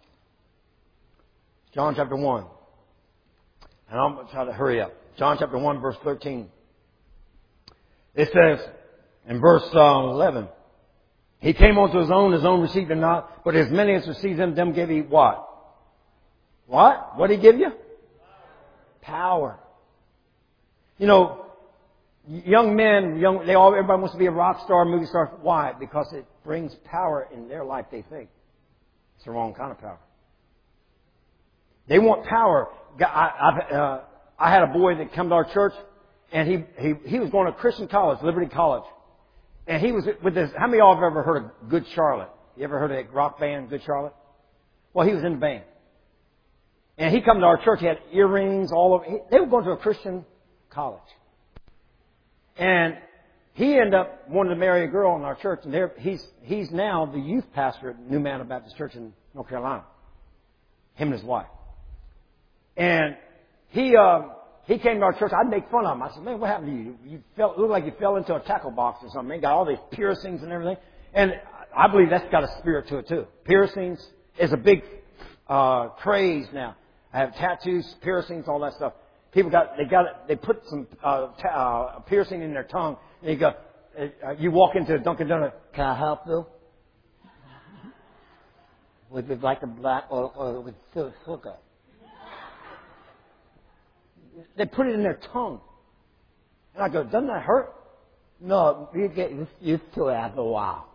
John chapter 1. And I'm going to try to hurry up. John chapter 1, verse 13. It says in verse 11, He came unto His own received Him not, but as many as received Him, them gave He what? What? What did He give you? Power. You know, young men, everybody wants to be a rock star, movie star. Why? Because it brings power in their life, they think. It's the wrong kind of power. They want power. I had a boy that came to our church, and he was going to Christian college, Liberty College. And he was with this. How many of y'all have ever heard of Good Charlotte? You ever heard of that rock band, Good Charlotte? Well, he was in the band. And he come to our church. He had earrings all over. They were going to a Christian college. And he ended up wanting to marry a girl in our church. And he's now the youth pastor at New Manor Baptist Church in North Carolina. Him and his wife. And he came to our church. I'd make fun of him. I said, man, what happened to you? You looked like you fell into a tackle box or something. Man, got all these piercings and everything. And I believe that's got a spirit to it too. Piercings is a big craze now. I have tattoos, piercings, all that stuff. People they put some piercing in their tongue, and you walk into Dunkin' Donuts. Can I help you? Would you like a black or with sugar? They put it in their tongue, and I go, doesn't that hurt? No, you get used to it after a while.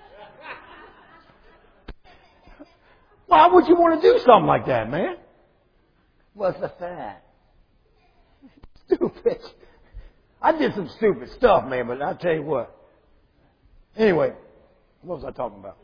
Why would you want to do something like that, man? What's the fad? Stupid. I did some stupid stuff, man, but I'll tell you what. Anyway, what was I talking about?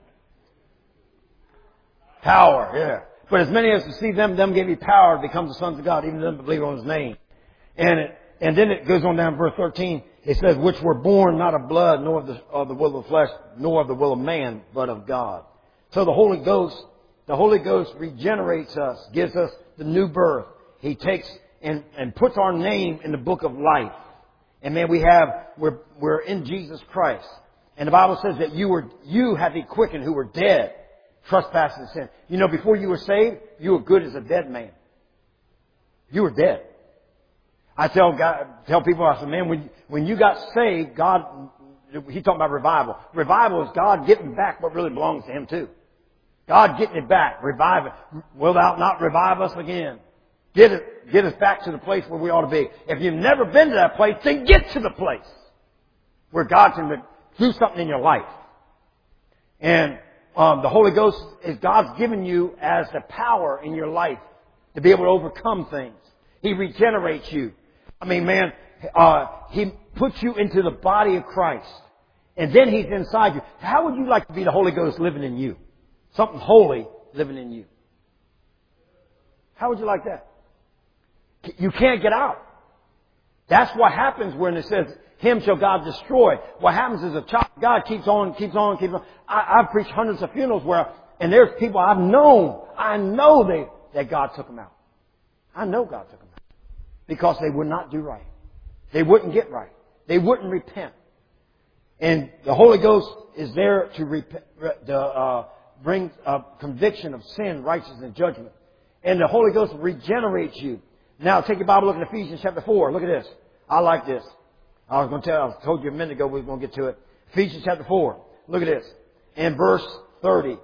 Power, yeah. But as many as receive them gave He power to become the sons of God, even them that believe on His name. And then it goes on down to verse 13. It says, which were born not of blood, nor of the will of the flesh, nor of the will of man, but of God. So the Holy Ghost regenerates us, gives us the new birth. He takes and puts our name in the book of life. And man, we're in Jesus Christ. And the Bible says that you have He quickened who were dead, trespasses and sin. You know, before you were saved, you were good as a dead man. You were dead. I tell people, I said, man, when you got saved, God, He talking about revival. Revival is God getting back what really belongs to Him too. God getting it back. Revive it. Will Thou not revive us again? Get us back to the place where we ought to be. If you've never been to that place, then get to the place where God can do something in your life. And the Holy Ghost is God's given you as the power in your life to be able to overcome things. He regenerates you. I mean, man, He puts you into the body of Christ. And then He's inside you. How would you like to be the Holy Ghost living in you? Something holy living in you. How would you like that? You can't get out. That's what happens when it says, Him shall God destroy. What happens is a child of God keeps on. I've preached hundreds of funerals and there's people I know that God took them out. I know God took them out. Because they would not do right. They wouldn't get right. They wouldn't repent. And the Holy Ghost is there to bring a conviction of sin, righteousness, and judgment. And the Holy Ghost regenerates you. Now, take your Bible, look at Ephesians chapter 4. Look at this. I like this. I told you a minute ago we were going to get to it. Ephesians chapter 4. Look at this. In verse 30.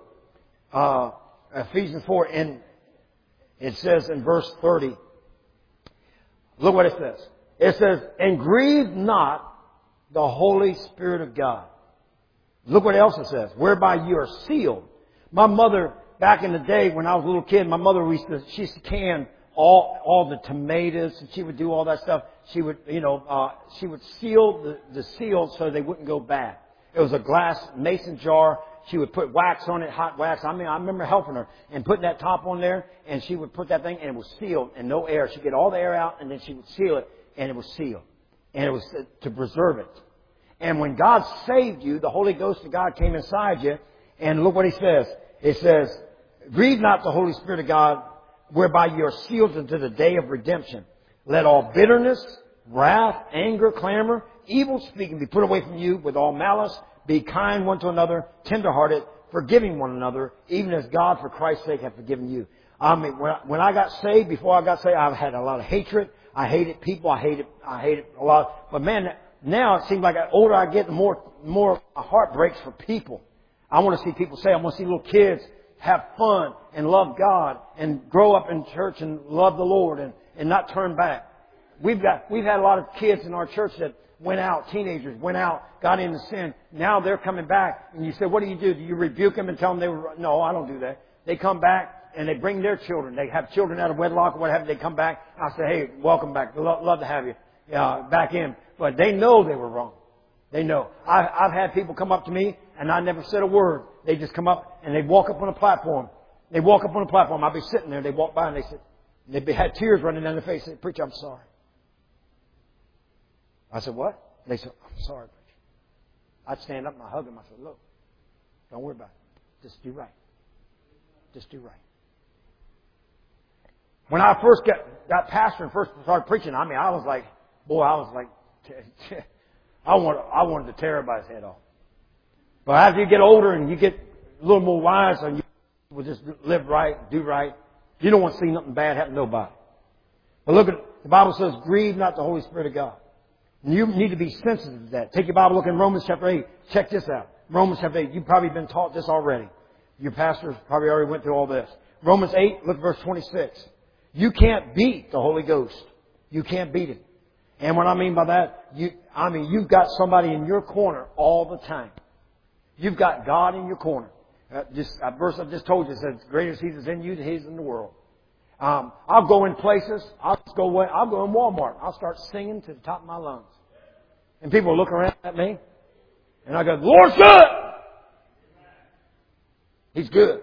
Ephesians 4. And it says in verse 30. Look what it says. It says, and grieve not the Holy Spirit of God. Look what else it says. Whereby you are sealed. My mother, back in the day when I was a little kid, my mother she used to can all the tomatoes, and she would do all that stuff. She would, she would seal the seals so they wouldn't go bad. It was a glass mason jar. She would put wax on it, hot wax. I remember helping her and putting that top on there, and she would put that thing, and it was sealed and no air. She'd get all the air out, and then she would seal it, and it was sealed. And it was to preserve it. And when God saved you, the Holy Ghost of God came inside you, and look what He says. It says, grieve not the Holy Spirit of God, whereby you are sealed unto the day of redemption. Let all bitterness, wrath, anger, clamor, evil speaking be put away from you with all malice. Be kind one to another, tenderhearted, forgiving one another, even as God for Christ's sake hath forgiven you. I mean, when I got saved, before I got saved, I've had a lot of hatred. I hated people. I hated a lot. But man, now it seems like the older I get, the more my heart breaks for people. I want to see people say, I want to see little kids have fun and love God and grow up in church and love the Lord and not turn back. We've had a lot of kids in our church that went out, teenagers went out, got into sin. Now they're coming back, and you say, what do? Do you rebuke them and tell them they were? No, I don't do that. They come back and they bring their children. They have children out of wedlock or what have you. They come back. I say, hey, welcome back. Love to have you back in. But they know they were wrong. They know. I've had people come up to me, and I never said a word. They just come up and they walk up on a platform. I'll be sitting there. They walk by and they said, they had tears running down their face. They said, preacher, I'm sorry. I said, what? They said, I'm sorry, preacher. I'd stand up and I'd hug them. I said, look, don't worry about it. Just do right. Just do right. When I first got pastor and first started preaching, I was like, I wanted to tear everybody's head off. But after you get older and you get a little more wise and you will just live right, do right, you don't want to see nothing bad happen to nobody. But look at the Bible says, grieve not the Holy Spirit of God. And you need to be sensitive to that. Take your Bible, look in Romans chapter 8. Check this out. Romans chapter 8. You've probably been taught this already. Your pastors probably already went through all this. Romans 8, look at verse 26. You can't beat the Holy Ghost. You can't beat it. And what I mean by that, you've got somebody in your corner all the time. You've got God in your corner. That verse I just told you says, greater is He that's in you than He is in the world. I'll go in places. I'll go in Walmart. I'll start singing to the top of my lungs. And people will look around at me. And I go, the Lord's good. He's good.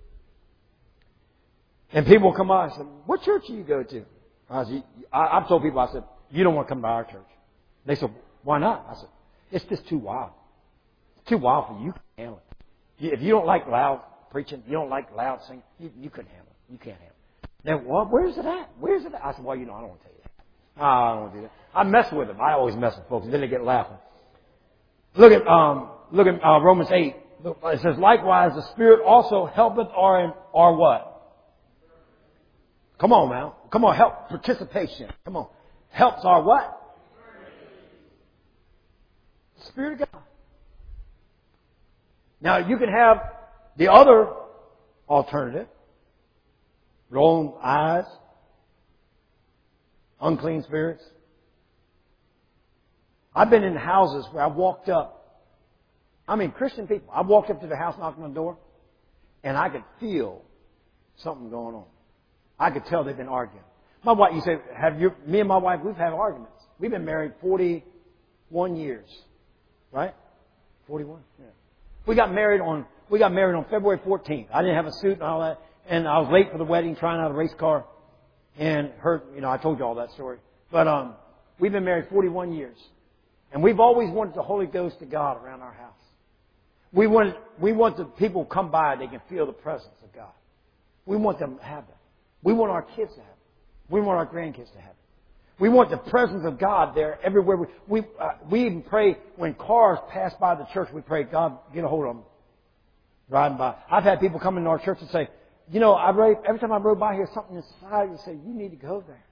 And people will come by and say, what church do you go to? I've told people, I said, you don't want to come to our church. They said, why not? I said, it's just too wild. It's too wild for you. You can't handle it. If you don't like loud preaching, you don't like loud singing, you couldn't handle it. You can't handle it. Then, well, where's it at? Where's it at? I said, well, I don't want to tell you that. I don't want to do that. I mess with them. I always mess with folks, and then they get laughing. Look at Romans 8. It says, likewise, the Spirit also helpeth our what? Come on, man. Come on, help. Participation. Come on. Helps our what? Spirit of God. Now, you can have the other alternative. Rolling eyes. Unclean spirits. I've been in houses where I've walked up. Christian people. I've walked up to the house, knocked on the door, and I could feel something going on. I could tell they've been arguing. My wife, you say, me and my wife, we've had arguments. We've been married 41 years. Right? 41? Yeah. We got married on February 14th. I didn't have a suit and all that. And I was late for the wedding, trying out a race car. And I told you all that story. But, we've been married 41 years. And we've always wanted the Holy Ghost of God around our house. We want the people who come by, they can feel the presence of God. We want them to have that. We want our kids to have it. We want our grandkids to have it. We want the presence of God there everywhere. We even pray when cars pass by the church. We pray, God, get a hold of them riding by. I've had people come into our church and say, every time I rode by here, something inside you say, you need to go there.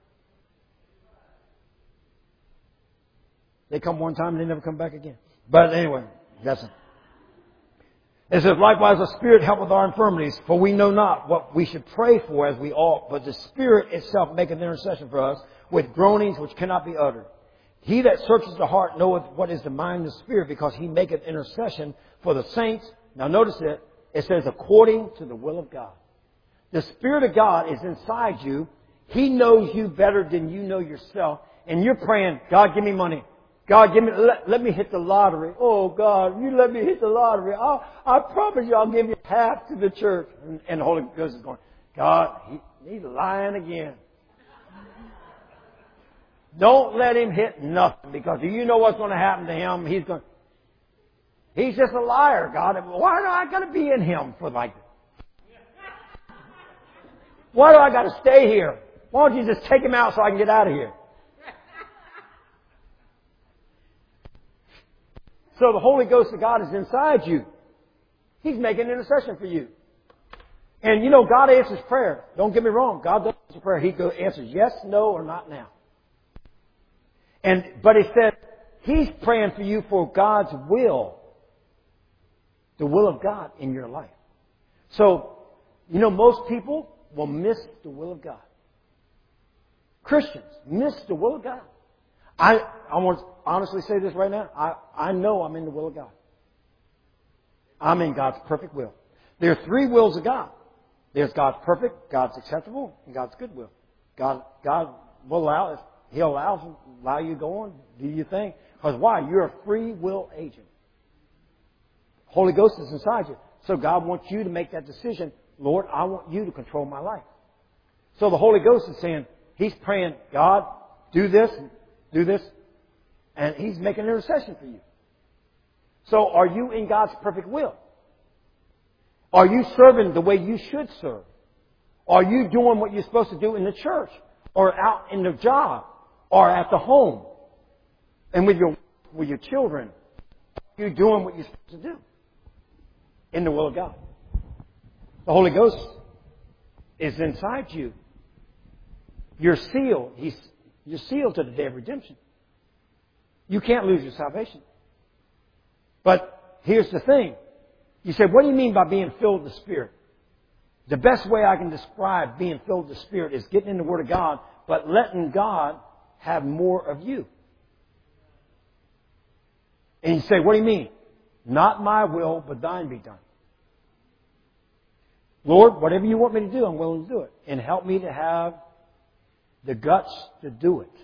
They come one time and they never come back again. But anyway, that's it. It says, likewise, the Spirit helpeth our infirmities, for we know not what we should pray for as we ought, but the Spirit itself maketh intercession for us with groanings which cannot be uttered. He that searches the heart knoweth what is the mind of the Spirit, because he maketh intercession for the saints. Now notice it. It says, according to the will of God. The Spirit of God is inside you. He knows you better than you know yourself. And you're praying, God, give me money. God, let me hit the lottery. Oh, God, you let me hit the lottery. I promise you I'll give you half to the church. And the Holy Ghost is going, God, he's lying again. Don't let him hit nothing, because do you know what's going to happen to him? He's just a liar, God. Why do I got to be in him for like this? Why do I got to stay here? Why don't you just take him out so I can get out of here? So the Holy Ghost of God is inside you. He's making intercession for you. And you know, God answers prayer. Don't get me wrong. God does answer prayer. He answers yes, no, or not now. But it says He's praying for you for God's will. The will of God in your life. So, you know, most people will miss the will of God. Christians miss the will of God. I want to honestly say this right now. I know I'm in the will of God. I'm in God's perfect will. There are three wills of God. There's God's perfect, God's acceptable, and God's good will. God will allow, if He allow you to go on, do your thing. Because why? You're a free will agent. Holy Ghost is inside you. So God wants you to make that decision. Lord, I want you to control my life. So the Holy Ghost is saying, He's praying, God, do this, and He's making an intercession for you. So are you in God's perfect will? Are you serving the way you should serve? Are you doing what you're supposed to do in the church, or out in the job, or at the home, and with your children? Are you doing what you're supposed to do in the will of God? The Holy Ghost is inside you. You're sealed. You're sealed to the day of redemption. You can't lose your salvation. But here's the thing. You say, what do you mean by being filled with the Spirit? The best way I can describe being filled with the Spirit is getting in the Word of God, but letting God have more of you. And you say, what do you mean? Not my will, but thine be done. Lord, whatever you want me to do, I'm willing to do it. And help me to have the guts to do it.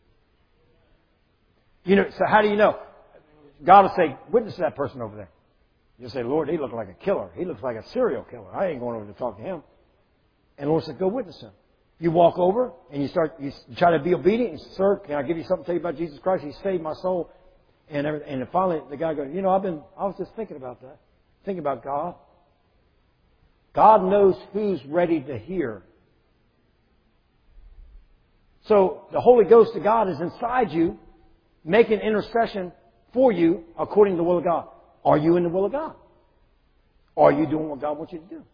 You know, so how do you know? God will say, witness to that person over there. You'll say, Lord, he looks like a killer. He looks like a serial killer. I ain't going over to talk to him. And the Lord said, go witness him. You walk over and you try to be obedient. And sir, can I give you something to tell you about Jesus Christ? He saved my soul. And everything. And finally the guy goes, you know, I was just thinking about that. Thinking about God. God knows who's ready to hear. So the Holy Ghost of God is inside you, making intercession for you according to the will of God. Are you in the will of God? Are you doing what God wants you to do?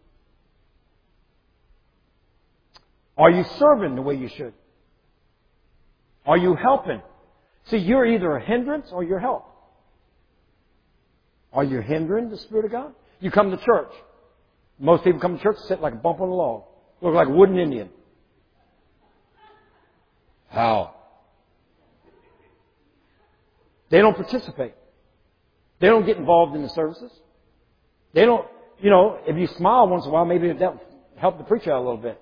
Are you serving the way you should? Are you helping? See, you're either a hindrance or you're help. Are you hindering the Spirit of God? You come to church. Most people come to church and sit like a bump on a log. Look like a wooden Indian. How? They don't participate. They don't get involved in the services. They don't, you know, if you smile once in a while, maybe that'll help the preacher out a little bit.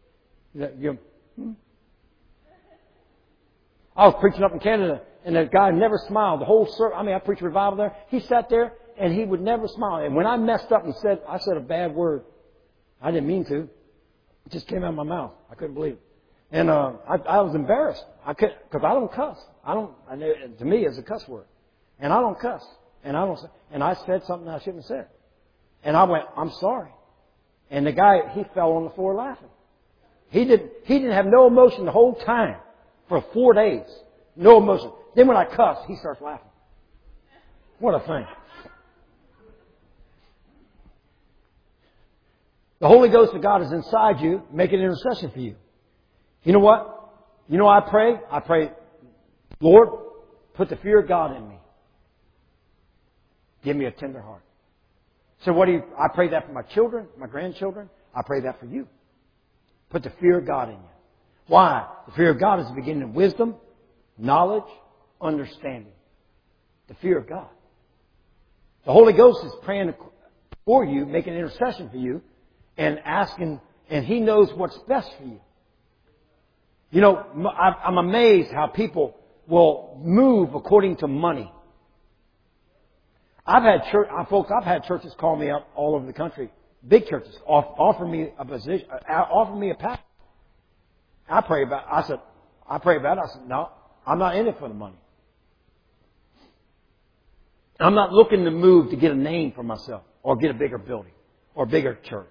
I was preaching up in Canada, and that guy never smiled. The whole service, I preached revival there. He sat there, and he would never smile. And when I messed up and I said a bad word, I didn't mean to. It just came out of my mouth. I couldn't believe it. And I was embarrassed. Because I don't cuss. To me, it's a cuss word. And I don't cuss. And I said something I shouldn't have said. And I went, I'm sorry. And the guy, he fell on the floor laughing. He didn't have no emotion the whole time for 4 days. No emotion. Then when I cussed, he starts laughing. What a thing. The Holy Ghost of God is inside you, making intercession for you. You know what? You know I pray? I pray, Lord, put the fear of God in me. Give me a tender heart. So I pray that for my children, my grandchildren. I pray that for you. Put the fear of God in you. Why? The fear of God is the beginning of wisdom, knowledge, understanding. The fear of God. The Holy Ghost is praying for you, making intercession for you, and asking, and He knows what's best for you. You know, I'm amazed how people will move according to money. I've had churches call me up all over the country, big churches, offer me a position, offer me a pastor. I pray about it. I said, no, I'm not in it for the money. I'm not looking to move to get a name for myself or get a bigger building or a bigger church.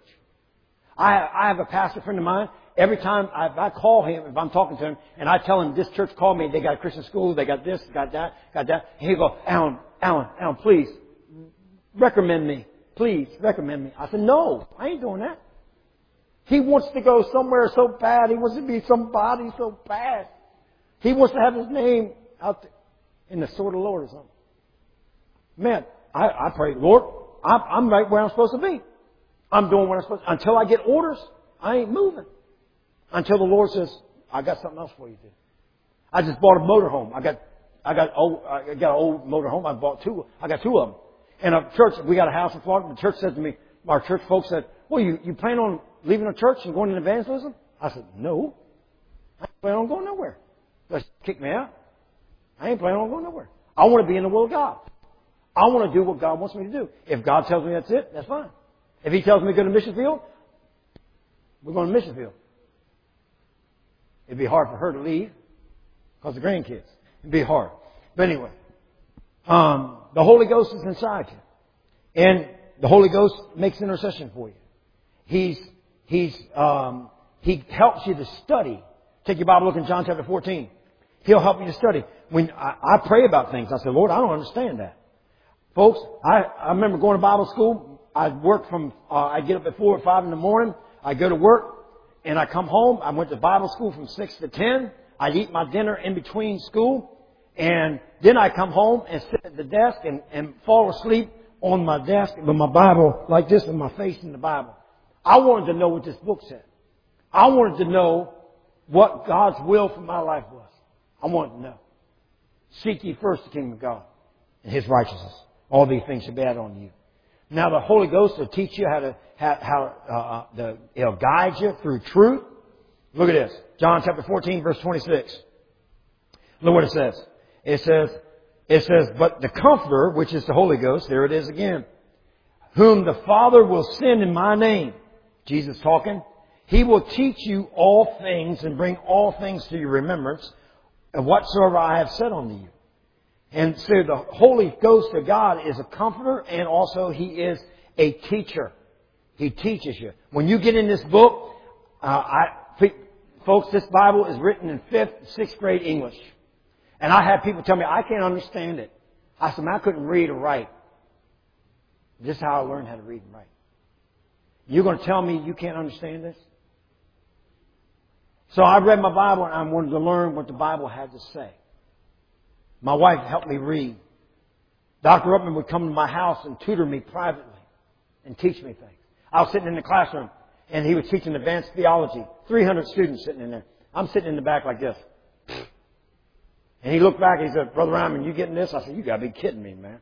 I have a pastor friend of mine. Every time I call him, if I'm talking to him, and I tell him this church called me, they got a Christian school, they got this, got that, and he'll go, Alan, please, recommend me. Please, recommend me. I said, no, I ain't doing that. He wants to go somewhere so bad. He wants to be somebody so bad. He wants to have his name out there in the sword of the Lord or something. Man, I pray, Lord, I'm right where I'm supposed to be. I'm doing what I'm supposed to. Until I get orders, I ain't moving. Until the Lord says, I got something else for you to do. I just bought a motorhome. I got an old motorhome. I got two of them. And a church, we got a house in Florida. The church said to me, our church folks said, well, you plan on leaving the church and going into evangelism? I said, no. I ain't planning on going nowhere. They kick me out. I ain't planning on going nowhere. I want to be in the will of God. I want to do what God wants me to do. If God tells me that's it, that's fine. If He tells me to go to mission field, we're going to mission field. It'd be hard for her to leave because of the grandkids. It'd be hard. But anyway, the Holy Ghost is inside you. And the Holy Ghost makes intercession for you. He helps you to study. Take your Bible, look in John chapter 14. He'll help you to study. When I pray about things, I say, Lord, I don't understand that. Folks, I remember going to Bible school. I'd work I'd get up at 4 or 5 in the morning. I'd go to work and I come home. I went to Bible school from 6 to 10. I'd eat my dinner in between school. And then I come home and sit at the desk and fall asleep on my desk with my Bible like this with my face in the Bible. I wanted to know what this book said. I wanted to know what God's will for my life was. I wanted to know. Seek ye first the kingdom of God and His righteousness. All these things shall be added on you. Now the Holy Ghost will teach you He'll guide you through truth. Look at this. John chapter 14 verse 26. Look what it says. It says, but the Comforter, which is the Holy Ghost, there it is again, whom the Father will send in my name. Jesus talking. He will teach you all things and bring all things to your remembrance of whatsoever I have said unto you. And so the Holy Ghost of God is a comforter and also He is a teacher. He teaches you. When you get in this book, folks, this Bible is written in 5th, 6th grade English. And I had people tell me, I can't understand it. I said, I couldn't read or write. This is how I learned how to read and write. You're going to tell me you can't understand this? So I read my Bible and I wanted to learn what the Bible had to say. My wife helped me read. Dr. Upman would come to my house and tutor me privately and teach me things. I was sitting in the classroom and he was teaching advanced theology. 300 students sitting in there. I'm sitting in the back like this. And he looked back and he said, Brother Ryman, you getting this? I said, you got to be kidding me, man.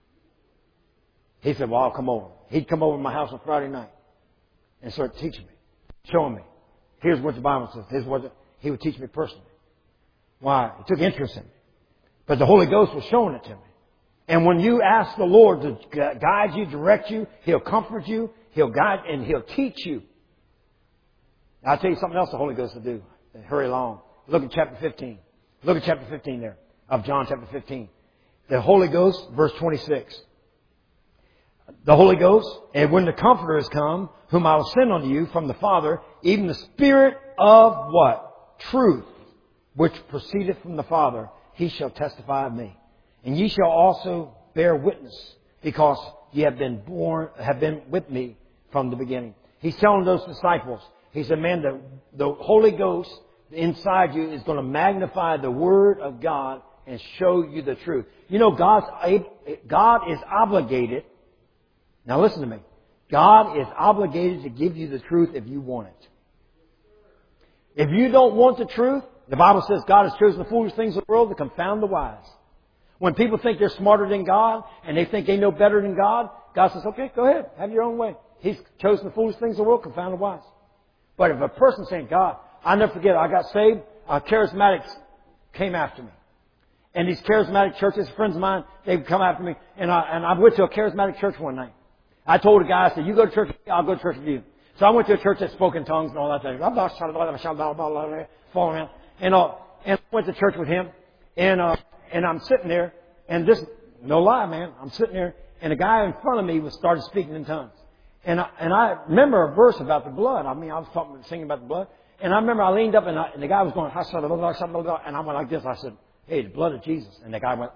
He said, well, I'll come over. He'd come over to my house on Friday night and start teaching me, showing me. Here's what the Bible says. He would teach me personally. Why? He took interest in me. But the Holy Ghost was showing it to me. And when you ask the Lord to guide you, direct you, He'll comfort you, He'll guide, and He'll teach you. Now, I'll tell you something else the Holy Ghost will do. Hurry along. Look at chapter 15. Look at chapter 15 there of John chapter 15. The Holy Ghost, verse 26. The Holy Ghost, and when the Comforter is come, whom I will send unto you from the Father, even the Spirit of what? Truth, which proceedeth from the Father, He shall testify of me. And ye shall also bear witness, because ye have been with me from the beginning. He's telling those disciples, he said, man, the Holy Ghost inside you is going to magnify the Word of God and show you the truth. You know, God is obligated. Now listen to me. God is obligated to give you the truth if you want it. If you don't want the truth, The Bible says God has chosen the foolish things of the world to confound the wise. When people think they're smarter than God and they think they know better than God, God says, okay, go ahead, have your own way. He's chosen the foolish things of the world to confound the wise. But if a person's saying, God, I'll never forget, I got saved, charismatics came after me. And these charismatic churches, friends of mine, they would come after me. And I went to a charismatic church one night. I told a guy, I said, you go to church with me, I'll go to church with you. So I went to a church that spoke in tongues and all that thing. Falling around. And I went to church with him. And I'm sitting there. And this, no lie, man, I'm sitting there. And a guy in front of me started speaking in tongues. And I remember a verse about the blood. I mean, I was singing about the blood. And I remember I leaned up and the guy was going, and I went like this. I said, hey, the blood of Jesus. And the guy went,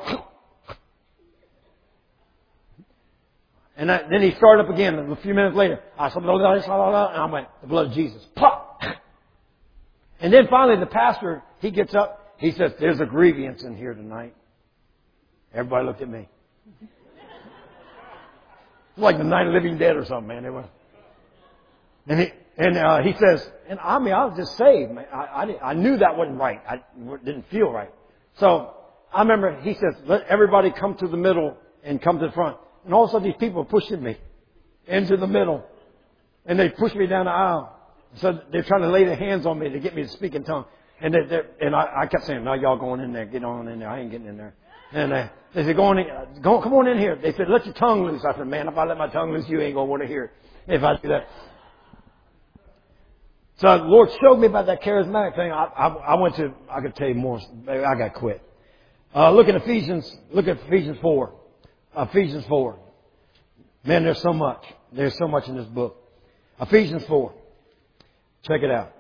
and then he started up again. And a few minutes later, I said, and I went, the blood of Jesus. Pop! And then finally the pastor, he gets up. He says, there's a grievance in here tonight. Everybody looked at me. It's like the Night of the Living Dead or something, man. They went. And he says, and I mean, I was just saved. Man. I knew that wasn't right. I didn't feel right. So I remember he says, let everybody come to the middle and come to the front. And all of a sudden these people are pushing me into the middle. And they pushed me down the aisle. So they're trying to lay their hands on me to get me to speak in tongues. And I kept saying, no, y'all going in there. Get on in there. I ain't getting in there. And they said, come on in here. They said, let your tongue loose. I said, man, if I let my tongue loose, you ain't going to want to hear it if I do that. So the Lord showed me about that charismatic thing. I could tell you more. I got quit. Look at Ephesians 4. Ephesians 4. Man, there's so much. There's so much in this book. Ephesians 4. Check it out.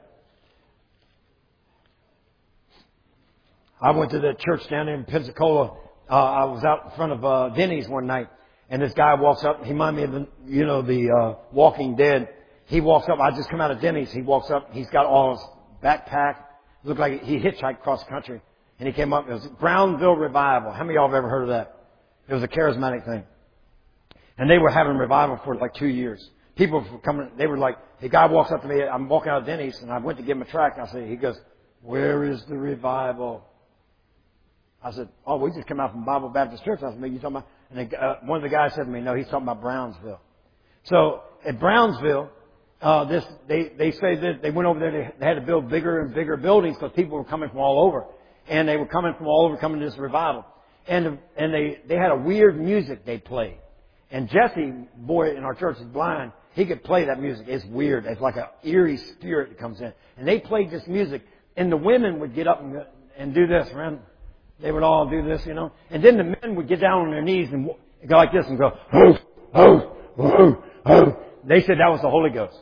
I went to the church down there in Pensacola. I was out in front of Denny's one night, and this guy walks up. He reminded me of the Walking Dead. He walks up. I just come out of Denny's. He walks up. He's got all his backpack. It looked like he hitchhiked across the country, and he came up. It was Brownsville Revival. How many of y'all have ever heard of that? It was a charismatic thing, and they were having revival for like 2 years. People were coming. They were like, the guy walks up to me. I'm walking out of Denny's, and I went to give him a tract. And I said, he goes, "Where is the revival?" I said, "Oh, we just came out from Bible Baptist Church." I said, "You talking about?" And one of the guys said to me, "No, he's talking about Brownsville." So at Brownsville, they say that they went over there. They had to build bigger and bigger buildings because people were coming from all over, and they were coming from all over, coming to this revival. And they had a weird music they played. And Jesse, boy in our church, is blind. He could play that music. It's weird. It's like an eerie spirit that comes in. And they played this music, and the women would get up and do this, man. They would all do this, And then the men would get down on their knees and go like this and go, "Oh, oh, oh, oh." They said that was the Holy Ghost.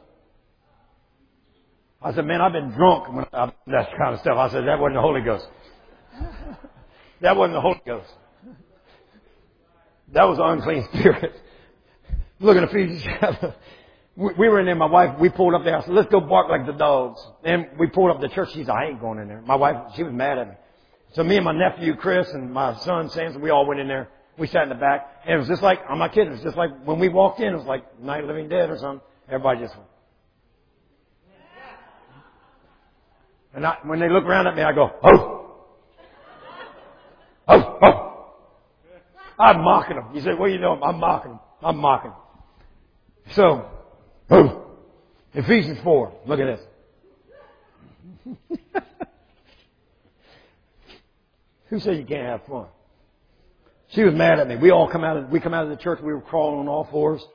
I said, man, I've been drunk when I that kind of stuff. I said, that wasn't the Holy Ghost. That wasn't the Holy Ghost. That was an unclean spirit. Look at Ephesians chapter. We were in there, my wife, we pulled up there. I said, let's go bark like the dogs. And we pulled up to the church. She said, I ain't going in there. My wife, she was mad at me. So me and my nephew, Chris, and my son, Samson, we all went in there. We sat in the back. And it was just like, I'm not kidding, it was just like when we walked in, it was like Night of the Living Dead or something. Everybody just went. And when they look around at me, I go, oh. Oh, oh. I'm mocking them. You say, what are you doing? I'm mocking them. I'm mocking them. So, oh. Ephesians 4. Look at this. Who said you can't have fun? She was mad at me. We come out of the church. We were crawling on all fours.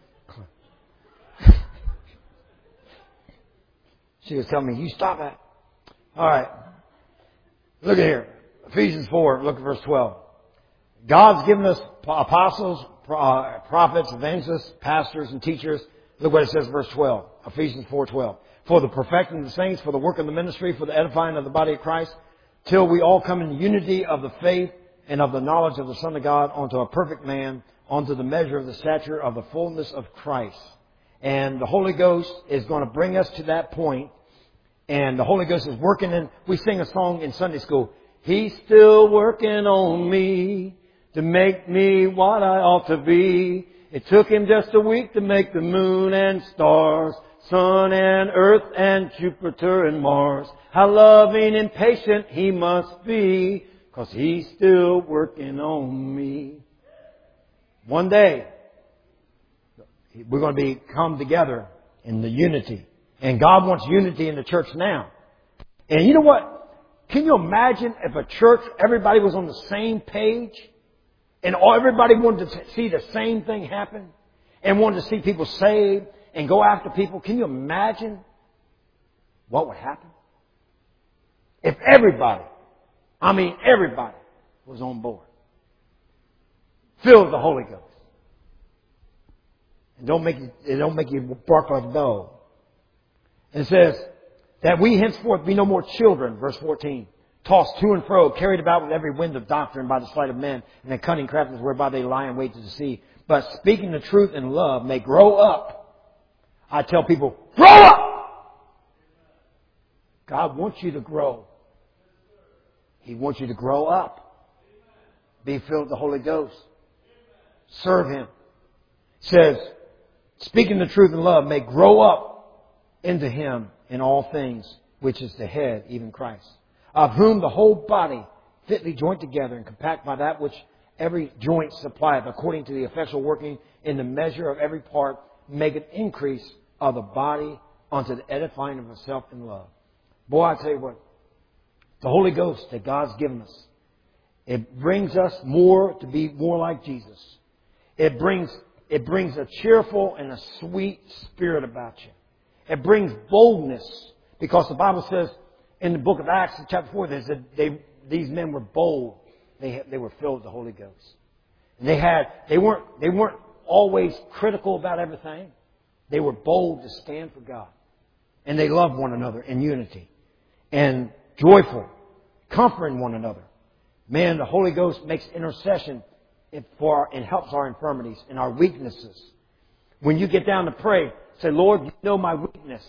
She was telling me, you stop that. All right. Look at here. Ephesians 4. Look at verse 12. God's given us apostles, prophets, evangelists, pastors, and teachers. Look what it says, verse 12. Ephesians 4:12. For the perfecting of the saints, for the work of the ministry, for the edifying of the body of Christ, till we all come in unity of the faith and of the knowledge of the Son of God, unto a perfect man, unto the measure of the stature of the fullness of Christ. And the Holy Ghost is going to bring us to that point. And the Holy Ghost is working in, we sing a song in Sunday school. He's still working on me to make me what I ought to be. It took him just a week to make the moon and stars. Sun and Earth and Jupiter and Mars. How loving and patient He must be, 'cause He's still working on me. One day, we're going to come together in the unity. And God wants unity in the church now. And you know what? Can you imagine if a church, everybody was on the same page and everybody wanted to see the same thing happen and wanted to see people saved and go after people? Can you imagine what would happen? If everybody was on board. Filled with the Holy Ghost. And don't make you bark like a dog. And it says that we henceforth be no more children, verse 14, tossed to and fro, carried about with every wind of doctrine by the sleight of men and the cunning craftiness whereby they lie in wait to deceive. But speaking the truth in love may grow up. I tell people, grow up! God wants you to grow. He wants you to grow up. Be filled with the Holy Ghost. Serve Him. It says, speaking the truth in love may grow up into Him in all things, which is the head, even Christ, of whom the whole body fitly joined together and compact by that which every joint supplieth, according to the effectual working in the measure of every part, make an increase of the body unto the edifying of itself in love. Boy, I tell you what, the Holy Ghost that God's given us, it brings us more to be more like Jesus. It brings a cheerful and a sweet spirit about you. It brings boldness, because the Bible says in the book of Acts, chapter 4, these men were bold. They were filled with the Holy Ghost. And they weren't always critical about everything. They were bold to stand for God. And they loved one another in unity. And joyful, comforting one another. Man, the Holy Ghost makes intercession and helps our infirmities and our weaknesses. When you get down to pray, say, Lord, you know my weakness.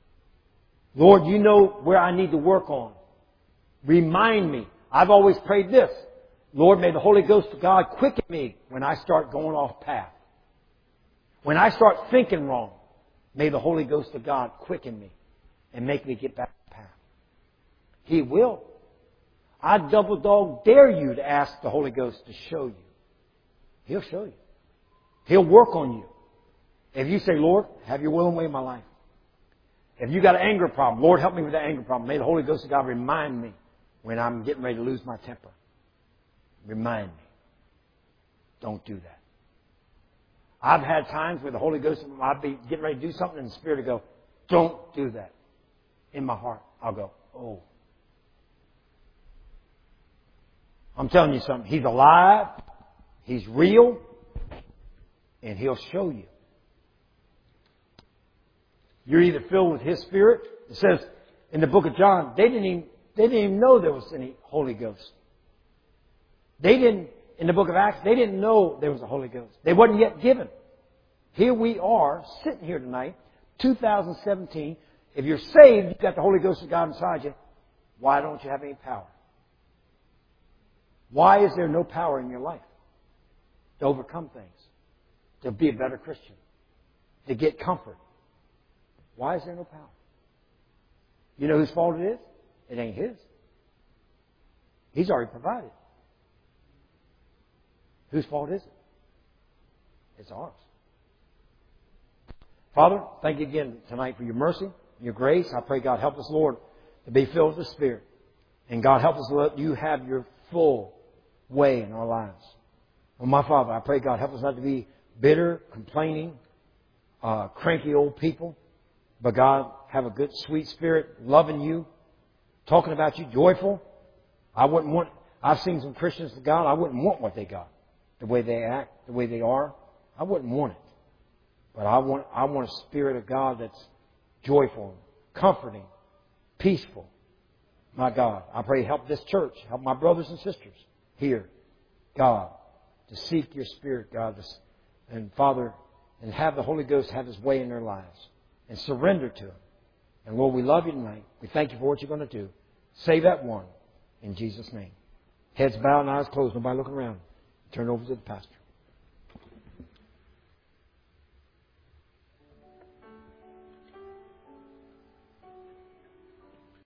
Lord, you know where I need to work on. Remind me. I've always prayed this. Lord, may the Holy Ghost of God quicken me when I start going off path. When I start thinking wrong, may the Holy Ghost of God quicken me and make me get back on path. He will. I double dog dare you to ask the Holy Ghost to show you. He'll show you. He'll work on you. If you say, Lord, have your will and way in my life. If you got an anger problem, Lord, help me with that anger problem. May the Holy Ghost of God remind me when I'm getting ready to lose my temper. Remind me. Don't do that. I've had times where the Holy Ghost, I'll be getting ready to do something and the Spirit will go, don't do that. In my heart, I'll go, oh. I'm telling you something. He's alive. He's real. And He'll show you. You're either filled with His Spirit. It says in the book of John, they didn't even know there was any Holy Ghost. In the book of Acts, they didn't know there was a Holy Ghost. They wasn't yet given. Here we are, sitting here tonight, 2017. If you're saved, you've got the Holy Ghost of God inside you. Why don't you have any power? Why is there no power in your life to overcome things? To be a better Christian? To get comfort? Why is there no power? You know whose fault it is? It ain't His. He's already provided. Whose fault is it? It's ours. Father, thank you again tonight for your mercy, your grace. I pray, God, help us, Lord, to be filled with the Spirit. And God, help us to let you have your full way in our lives. Well, my Father, I pray, God, help us not to be bitter, complaining, cranky old people. But God, have a good, sweet spirit, loving you, talking about you, joyful. I've seen some Christians, God, I wouldn't want what they got. The way they act, the way they are. I wouldn't want it. But I want a spirit of God that's joyful, comforting, peaceful. My God, I pray help this church, help my brothers and sisters here, God, to seek your Spirit, God, and Father, and have the Holy Ghost have His way in their lives. And surrender to Him. And Lord, we love you tonight. We thank you for what you're going to do. Save that one in Jesus' name. Heads bowed and eyes closed. Nobody looking around. Turn it over to the pastor.